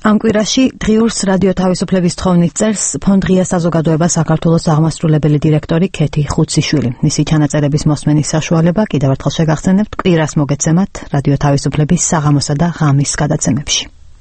ამ კვირაში დღიურს რადიო თავისუფლების თხოვნით წერს ფონდ ღია საზოგადოება საქართველოს აღმასრულებელი დირექტორი ქეთი ხუციშვილი. მისი ჩანაწერების მოსმენის საშუალება კიდევ ერთხელ შეგახსენებთ კვირას მოგეცემათ რადიო თავისუფლების საღამოსა და ღამის გადაცემებში.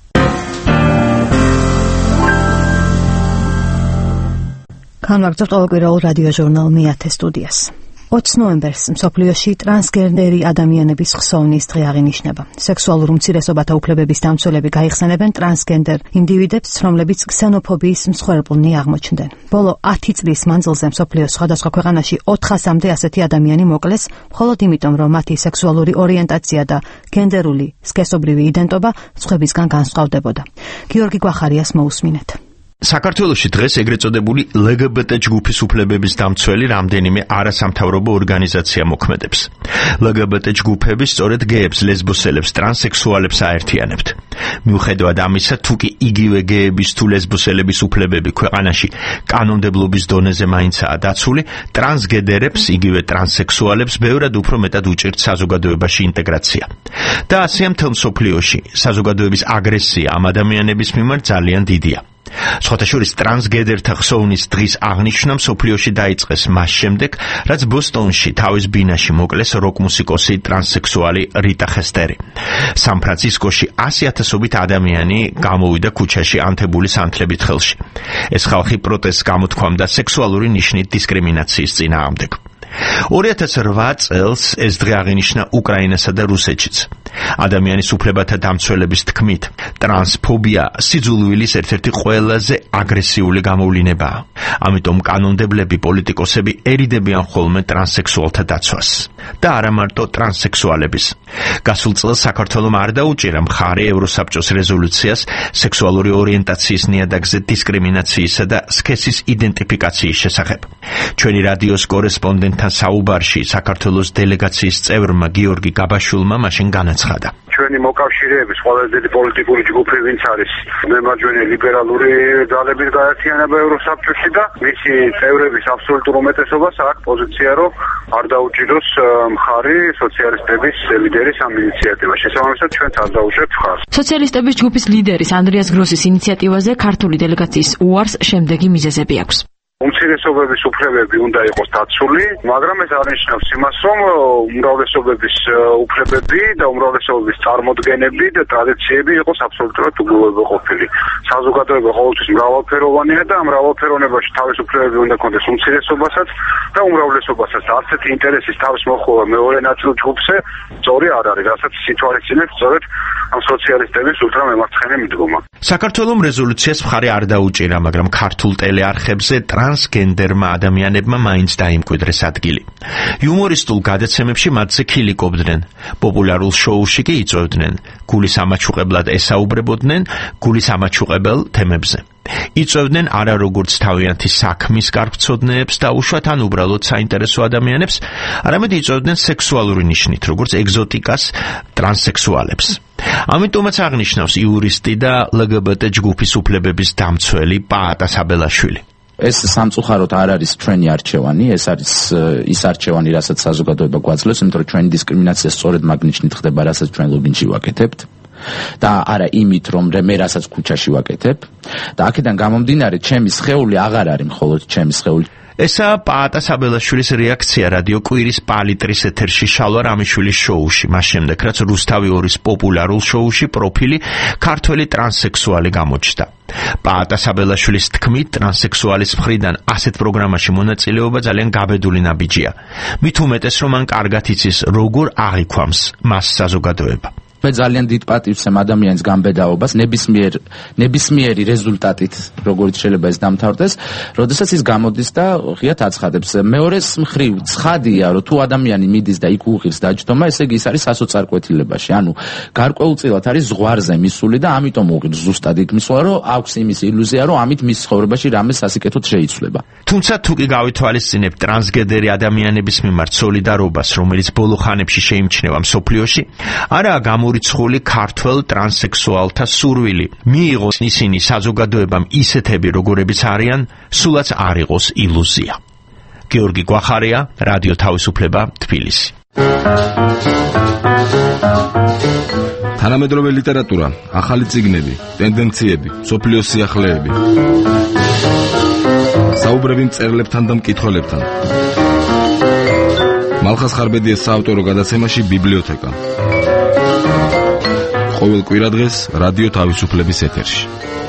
განვაგრძობთ ყოველკვირეულ რადიო ჟურნალ მეათე სტუდიას. ოცი ნოემბერს მსოფლიოში ტრანსგენდერი ადამიანების ხსოვნის დღე აღინიშნება. სექსუალურ უმცირესობათა უფლებების დამცველები გაიხსენებენ ტრანსგენდერ ინდივიდებს, რომლებიც ქსენოფობიის მსხვერპლნი აღმოჩნდნენ. ბოლო ათი წლის მანძილზე მსოფლიოს სხვადასხვა ქვეყანაში ოთხასამდე ასეთი ადამიანი მოკლეს, მხოლოდ იმიტომ, რომ მათი სექსუალური ორიენტაცია და გენდერული სქესობრივი იდენტობა სხვებისგან განსხვავდებოდა. გიორგი გვახარიას მოусმინეთ. საქართველოში დღეს ეგრეთ წოდებული ელ გი ბი ტი ჯგუფის უფლებების დამცველი რამდენიმე არასამთავრობო ორგანიზაცია მოქმედებს. ელ გი ბი ტი ჯგუფები სწორედ გეებს, ლესბოსელებს, ტრანსექსუალებს აერთიანებთ. მიუხედავად ამისა, თუკი იგივე გეების თუ ლესბოსელების უფლებები ქვეყანაში კანონმდებლობის დონეზე მაინცაა დაცული, ტრანსგენდერებს, იგივე ტრანსექსუალებს ბევრად უფრო მეტად უჭირთ საზოგადოებაში ინტეგრაცია. და ასეა მთელ მსოფლიოში საზოგადოების აგრესია ამ ადამიანების მიმართ ძალიან დიდია. სხვათა შორის ტრანსგენდერთა ხსოვნის დღის აღნიშვნა მსოფლიოში დაიწყეს მას შემდეგ, რაც ბოსტონში თავის ბინაში მოკლეს როკ-მუსიკოსი ტრანსექსუალი რიტა ხესტერი. სან-ფრანცისკოში ასი ათასობით ადამიანი გამოვიდა ქუჩაში ანთებული სანთლებით ხელში. ეს ხალხი პროტესტს გამოთქვამდა სექსუალური ნიშნით დისკრიმინაციის წინააღმდეგ. ორი ათას რვა წელს ეს დღე აღინიშნა უკრაინასა და რუსეთშიც. ადამიანის უფლებათა დამცველების თქმით, ტრანსფობია სიძულვილის ერთ-ერთი ყველაზე აგრესიული გამოვლინებაა. ამიტომ კანონმდებლები, პოლიტიკოსები ერიდებიან ხოლმე ტრანსექსუალთა დაცვას. და არა მარტო ტრანსექსუალების. გასულ წელს საქართველომ არ დაუჭირა მხარი ევროსაბჭოს რეზოლუციას სექსუალური ორიენტაციის ნიადაგზე დისკრიმინაციისა და სქესის იდენტიფიკაციის შესახებ. ჩვენი რადიოს კორესპონდენტთან საუბარში საქართველოს დელეგაციის წევრმა გიორგი გაბაშვილმა მაშინ განაცხადა. ჩვენი მოკავშირეების ყველაზე დიდი პოლიტიკური ჯგუფი ვინც არის მემარჯვენე ლიბერალური ძალების გაერთიანება ევროსაბჭოში და მისი წევრების აბსოლუტურ უმეტესობას აქვს პოზიცია, რომ არ დაუჭიროს მხარი სოციალისტების ლიდერის ამ ინიციატივას. შესაბამისად ჩვენც არ დაუჭერთ მხარს. სოციალისტების ჯგუფის ლიდერის ანდრიას გროსის ინიციატივაზე ქართული დელეგაციის უარს შემდეგი მიზეზები აქვს. უმცირესობების უფლებები უნდა იყოს დაცული, მაგრამ ეს არნიშნავს იმას, რომ უმრავლესობების უფლებები და უმრავლესობების წარმოდგენები და ტრადიციები იყოს აბსოლუტურად უგულებაყოფილი. საზოგადოება ყოველთვის მრავალფეროვანია და ამ მრავალფეროვნებაში თავის უფლებები უნდა კონდეს უმცირესობასაც და უმრავლესობასაც. არც ერთი ინტერესის თავის მოხმობა მეორე ნაწილ ჯგუფზე სწორი არ არის, რასაც სიტუაციებს სწორედ ამ სოციალისტების ულტრამემარცხენე მიდგომა. საქართველოს რეზოლუციას მხარი არ დაუჭირა, მაგრამ ქართულ ტელეარხებზე ტრანსგენდერმა ადამიანებმა მაინც დაიმკვიდრეს ადგილი. იუმორისტულ გადაცემებში მათზე ქილიკობდნენ, პოპულარულ შოუში კი იწვევდნენ, გულის ამაჩუყებლად ესაუბრებოდნენ გულის ამაჩუყებელ თემებზე. იწვევდნენ არა როგორც თავიანთი საქმის კარგცოდნეებს და უშუალოდ ან უბრალოდ საინტერესო ადამიანებს, არამედ იწვევდნენ სექსუალური ნიშნით, როგორც ეგზოტიკას ტრანსექსუალებს. ამიტომაც აღნიშნავს იურისტი და ელ გი ბი ტი ჯგუფის უფლებების დამცველი პაატა საბელაშვილი. ეს სამწუხაროდ არ არის ჩვენი არჩევანი, ეს არის ის არჩევანი, რასაც საზოგადოება გვაძლევს, იმიტომ რომ ჩვენი დისკრიმინაცია სწორედ მაგ ნიშნით ხდება, რასაც ჩვენ ლოგინში ვაკეთებთ. და არა იმით, რომ მე რასაც ქუჩაში ვაკეთებ. და აქედან გამომდინარე, ჩემი სხეული აღარ არის მხოლოდ ჩემი სხეული. ესა პაატა საბელაშვილის რეაქცია რადიო კვირის პალიტრის ეთერში შალვა რამიშვილის შოუში, მას შემდეგ რაც რუსთავი ორის პოპულარულ შოუში პროფილი ქართველი ტრანსექსუალი გამოჩნდა. პაატა საბელაშვილის თქმით, ტრანსექსუალის მხრიდან ასეთ პროგრამაში მონაწილეობა ძალიან გაბედული ნაბიჯია. მით უმეტეს, რომ მან კარგად იცის, როგორ აღიქვამს მას საზოგადოება. მე ძალიან დიდ პატივს եմ ადამიანის გამბედაობას ნებისმიერ ნებისმიერი რეზულტატით, როგორც შეიძლება ეს დამთავრდეს, როდესაც ის გამოდის და ღიად აცხადებს. მეორეს მხრივ ცხადია, რომ თუ ადამიანი მიდის და იქ უღირს დაჯდომა, ესე იგი ის არის სასოწარკვეთილებაში. ანუ გარკვეულწილად არის ზღვარზე მისული და ამიტომ უღირს ზუსტად იქ მისვლა, რომ აქვს იმის ილუზია, რომ ამით მის ცხოვრებაში რამე სასიკეთოდ შეიცვლება. თუმცა თუ კი გავითვალისწინებთ ტრანსგენდერი ადამიანების მიმართ სოლიდარობას, რომელიც ბოლო ხანებში შეიმჩნევა მსოფლიოში, არაა გამორიცხული ქართველ ტრანსექსუალთა სურვილი. მიიღოს ისინი საზოგადოებამ ისეთები, როგორებიც არიან, სულაც არ იყოს ილუზია. გიორგი გვახარია, რადიო თავისუფლება, თბილისი. თანამედროვე ლიტერატურა, ახალი წიგნები, ტენდენციები, სოფლიოს სიახლეები. საუბრები მწერლებთან და მკითხველებთან. მალხას ხარბედიას საავტორო გადაცემაში ბიბლიოთეკა. ყოველ კვირადღეს რადიო თავისუფლების ეთერში.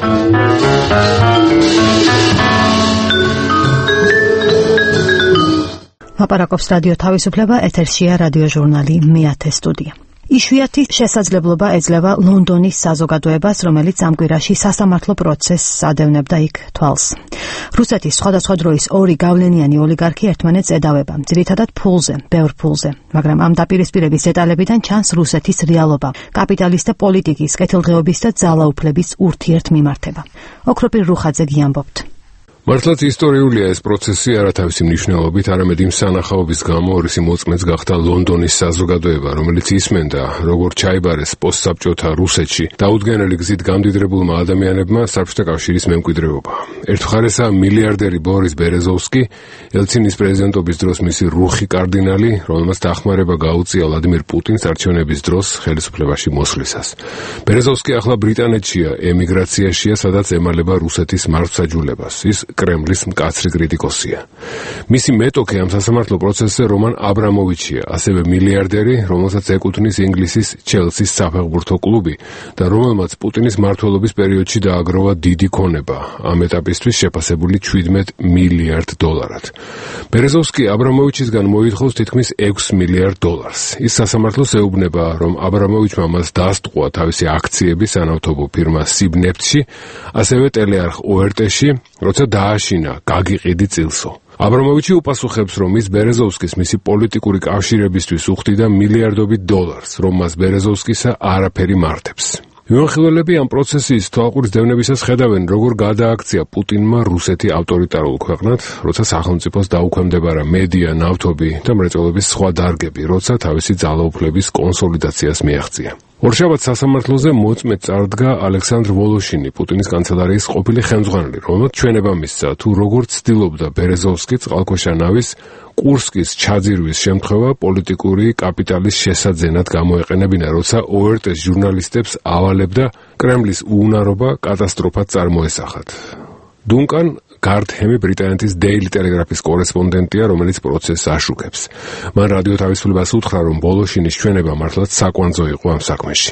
ლაპარაკობს რადიო თავისუფლება, ეთერშია რადიო ჟურნალი მეათე სტუდია. იშვიათი შესაძლებლობა ეძლევა ლონდონის საზოგადოებას, რომელიც ამ კვირაში სასამართლო პროცესს ადევნებდა იქ თვალს. რუსეთის სხვადასხვა დროის ორი გავლენიანი ოლიგარქი ერთმანეთს ედავება, ძირითადად ფულზე, ბევრ ფულზე, მაგრამ ამ დაპირისპირების დეტალებიდან ჩანს რუსეთის რეალობა, კაპიტალისტთა პოლიტიკის, კეთილდღეობის და ძალაუფლების ურთიერთმიმართება. ოქროპირ რუხაძე გიამბობთ. მართლაც ისტორიულია ეს პროცესი არა თავისი მნიშვნელობით, არამედ იმ სანახაობის გამო ორისი მოწმეც გახდა ლონდონის საზოგადოება, რომელიც ისმენდა, როგორ ჩაიბარეს პოსტსაბჭოთა რუსეთში დაუდგენელი გზით გამდიდრებულმა ადამიანებმა საბჭოთა კავშირის მემკვიდრეობა. ერთხარესა მილიარდერი ბორის ბერეზოვსკი, ელცინის პრეზიდენტობის დროს მისი რუხი კარდინალი, რომელმაც დახმარება გაუწია ვლადიმირ პუტინს არჩევნების დროს ხელისუფლებაში მოსვლისას. ბერეზოვსკი ახლა ბრიტანეთშია, ემიგრაციაშია, სადაც ემალება რუსეთის მართლმსაჯულებას. ის კრემლის მკაცრი კრიტიკოსია. მისი მეტოქე ამ სასამართლო პროცესზე რომან აბრამოვიჩია, ასევე მილიარდერი, რომელსაც ეკუთვნის ინგლისის ჩელსის საფეხბურთო კლუბი და რომელმაც პუტინის მმართველობის პერიოდში დააგროვა დიდი ქონება, ამ ეტაპისთვის შეფასებული შვიდმეტ მილიარდ დოლარად. ბერეზოვსკი აბრამოვიჩისგან მოითხოვს თითქმის ექვს მილიარდ დოლარს. ის სასამართლოს ეუბნება, რომ აბრამოვიჩმა მას დასტყვა თავისი აქციები სანავთობო ფირმა სიბნეფტში, ასევე ტელეარხ о эр тэ-ში, როცა დააშინა გაგიყიდი წილსო. აბრამოვიჩი უპასუხებს, რომ ის ბერეზოვსკის მისი პოლიტიკური კავშირებისთვის უხდიდა მილიარდობით დოლარს, რომ მას ბერეზოვსკისა არაფერი მართებს. მიმოხილველები ამ პროცესის თვალყურის დევნებისას ხედავენ, როგორ გადააქცია პუტინმა რუსეთი ავტორიტარულ ქვეყნად, როცა სახელმწიფოს დაუქვემდებარა მედია, ნავთობი და მრეწველობის სხვა დარგები, როცა თავისი ძალაუფლების კონსოლიდაციას მიაღწია. ორშაბათს სასამართლოზე მოწმედ წარდგა ალექსანდრ ვოლოშინი, პუტინის კანცელარიის ყოფილი ხელმძღვანელი, რომელმაც ჩვენება მისცა, თუ როგორ ცდილობდა ბერეზოვსკი წყალქვეშა ნავის კურსკის ჩაძირვის შემთხვევა პოლიტიკური კაპიტალის შესაძენად გამოეყენებინა, როცა о эр тэ-ს ჟურნალისტებს ავალებდა კრემლის უუნარობა კატასტროფად წარმოესახათ. დუნკან გართჰემი ბრიტანეთის Daily Telegraph-ის კორესპონდენტია, რომელიც პროცესს აშუქებს. მან რადიო თავისუფლებას უთხრა, რომ ბოლოშინის ჩვენება მართლაც საკვანძო იყო ამ საქმეში.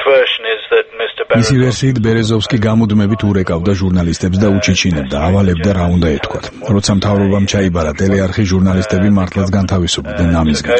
მისი ვერსიით ბერეზოვსკი გამუდმებით ურეკავდა ჟურნალისტებს და უჩიჩინებდა, ავალებდა რა უნდა ეთქვათ. როცა მთავრობამ ჩაიბარა ტელეარხი, ჟურნალისტები მართლაც განთავისუფლდნენ ამისგან.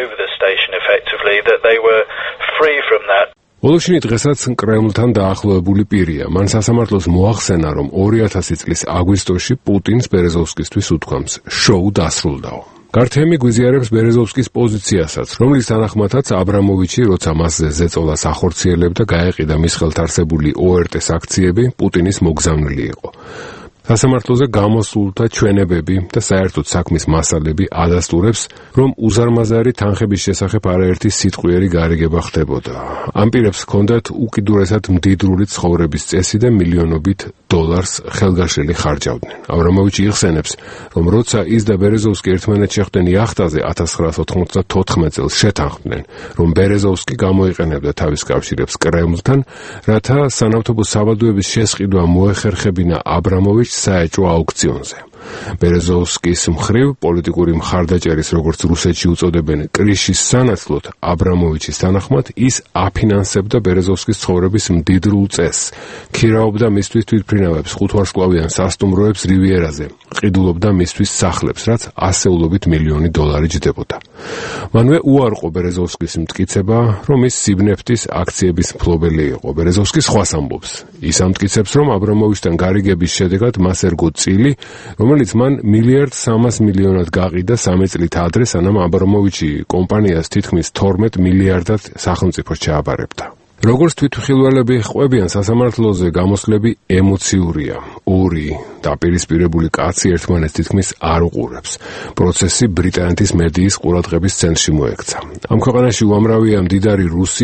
ვოლოშინი დღესაც კრემლთან დაახლოებული პირია. მან სასამართლოს მოახსენა, რომ ორი ათასი წლის აგვისტოში პუტინს ბერეზოვსკისთვის უთქვამს, შოუ დასრულდაო. გართჰემი გვიზიარებს ბერეზოვსკის პოზიციასაც, რომლის თანახმადაც აბრამოვიჩი, როცა მასზე ზეწოლას ახორციელებდა, გაეყიდა მის ხელთ არსებული о эр тэ-ს აქციები, პუტინის მოგზავნილი იყო. სასამართლოზე გამოსულთა ჩვენებები და საერთოდ საქმის მასალები ადასტურებს, რომ უზარმაზარი თანხების შესახებ არაერთი სიტყვიერი გარიგება ხდებოდა. ამ პირებს ჰქონდათ უკიდურესად მდიდრული ცხოვრების წესი და მილიონობით დოლარს ხელგაშლილი ხარჯავდნენ. აბრამოვიჩი იხსენებს, რომ როცა ის და ბერეზოვსკი ერთმანეთს შეხვდნენ იახტაზე ათას ცხრაას ოთხმოცდათოთხმეტ წელს შეთანხმდნენ, რომ ბერეზოვსკი გამოიყენებდა თავის კავშირებს კრემლთან, რათა სანავთობო საბადოების შესყიდვა მოეხერხებინა აბრამოვიჩს საეჭვო აუქციონზე. ბერეზოვსკის მხრივ პოლიტიკური მხარდაჭერის, როგორც რუსეთში უწოდებენ, კრიშის სანაცვლოდ აბრამოვიჩის თანახმად ის აფინანსებდა ბერეზოვსკის ცხოვრების მდიდრულ წესს, ქირაობდა მისთვის თვითმფრინავებს, ხუთვარსკვლავიან სასტუმროებს რივიერაზე, ყიდულობდა მისთვის სახლებს, რაც ასეულობით მილიონი დოლარი ჯდებოდა. მანვე უარყო ბერეზოვსკის მტკიცება, რომ ის სიბნეფტის აქციების მფლობელი იყო. ბერეზოვსკი სხვას ამბობს. ის ამტკიცებს, რომ აბრამოვიჩთან გარიგების შედეგად მას ერგო წილი, რომელიც მან მილიარდ სამას მილიონად გაყიდა სამი წლით ადრე, სანამ აბრამოვიჩი კომპანიას თითქმის თორმეტ მილიარდად სახელმწიფოს ჩააბარებდა. როგორც თვითმხილველები ყვებიან სასამართლოზე, გამოსვლები ემოციურია. ორი დაპირისპირებული კაცი ერთმანეთს თითქმის არ უყურებს. პროცესი ბრიტანეთის მედიის ყურადღების ცენტრში მოექცა. ამ ქვეყანაში უამრავია მდიდარი რუსი,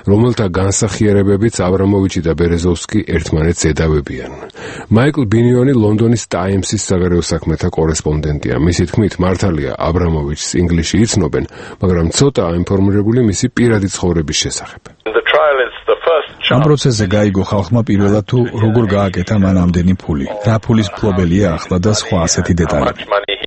რომელთა განსახიერებებიც აბრამოვიჩი და ბერეზოვსკი ერთმანეთს ედავებიან. მაიკლ ბინიონი ლონდონის ტაიმსის საგარეო საქმეთა კორესპონდენტია. მისი თქმით, მართალია აბრამოვიჩს ინგლისში იცნობენ, მაგრამ ცოტა ინფორმირებული მისი პირადი ცხოვრების შესახებ. ამ პროცესზე გაიგო ხალხმა პირველად თუ როგორ გააკეთა მან ამდენი ფული, რა ფულის ფლობელია ახლა და სხვა ასეთი დეტალები.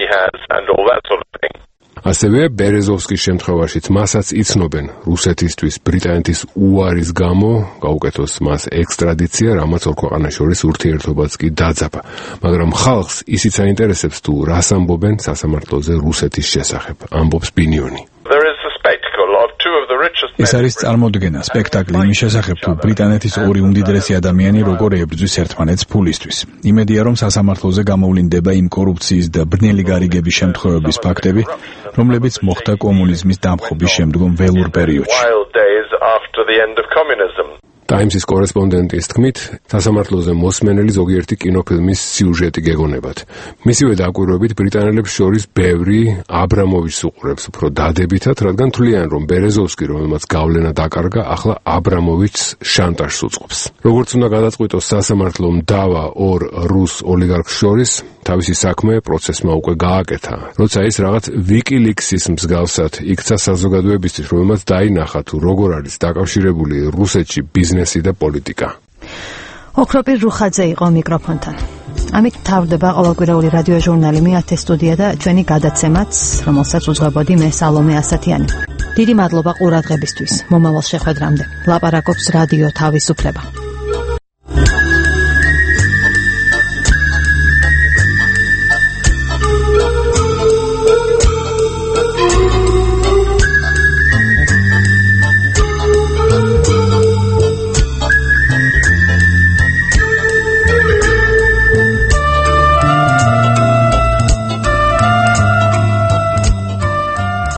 ასევე ბერეზოვსკის შემთხვევაშიც მასაც იცნობენ რუსეთისთვის ბრიტანეთის უარის გამო გაუკეთოს მას ექსტრადიცია, რამაც ორ ქვეყანას შორის ურთიერთობაც კი დაძაბა. მაგრამ ხალხს ისიც აინტერესებს თუ რას ამბობენ სასამართლოზე რუსეთის შესახებ, ამბობს ბინიონი. ეს არის წარმოდგენა, სპექტაკლი იმის შესახებ, თუ ბრიტანეთის ორი უმდიდრესი ადამიანი როგორ ებრძვის ერთმანეთს ფულისთვის. იმედია, რომ სასამართლოზე გამოვლინდება იმ კორუფციის და ბნელი გარიგების შემთხვევების ფაქტები, რომლებიც მოხდა კომუნიზმის დამხობის შემდგომ ველურ პერიოდში. ტაიმსის კორესპონდენტის თქმით, სასამართლოზე მოსმენელი ზოგიერთი კინოფილმის სიუჟეტი გეგონებათ. მისივე დაკვირვებით ბრიტანელებს შორის ბევრი აბრამოვიჩს უყურებს უფრო დადებითად, რადგან თვლიან, რომ ბერეზოვსკი, რომელმაც გავლენა დაკარგა, ახლა აბრამოვიჩს შანტაჟს უწყობს. როგორც უნდა გადაწყვიტოს სასამართლომ დავა ორ რუს ოლიგარქს შორის, თავისი საქმე პროცესმა უკვე გააკეთა, როცა ის რაღაც ვიკილიქსის მსგავსად იქცა საზოგადოებისთვის, რომელმაც დაინახა თუ როგორ არის დაკავშირებული რუსეთში ბიზნესი და პოლიტიკა. ოქროპირ რუხაძე იყო მიკროფონთან. ამით თავდება ყოველკვირეული რადიო ჟურნალი მეათე სტუდია და ჩვენი გადაცემაც, რომელსაც უძღვებოდი მე სალომე ასათიანი. დიდი მადლობა ყურადღებისთვის. მომავალ შეხვედრამდე. ლაპარაკობს რადიო თავისუფლება.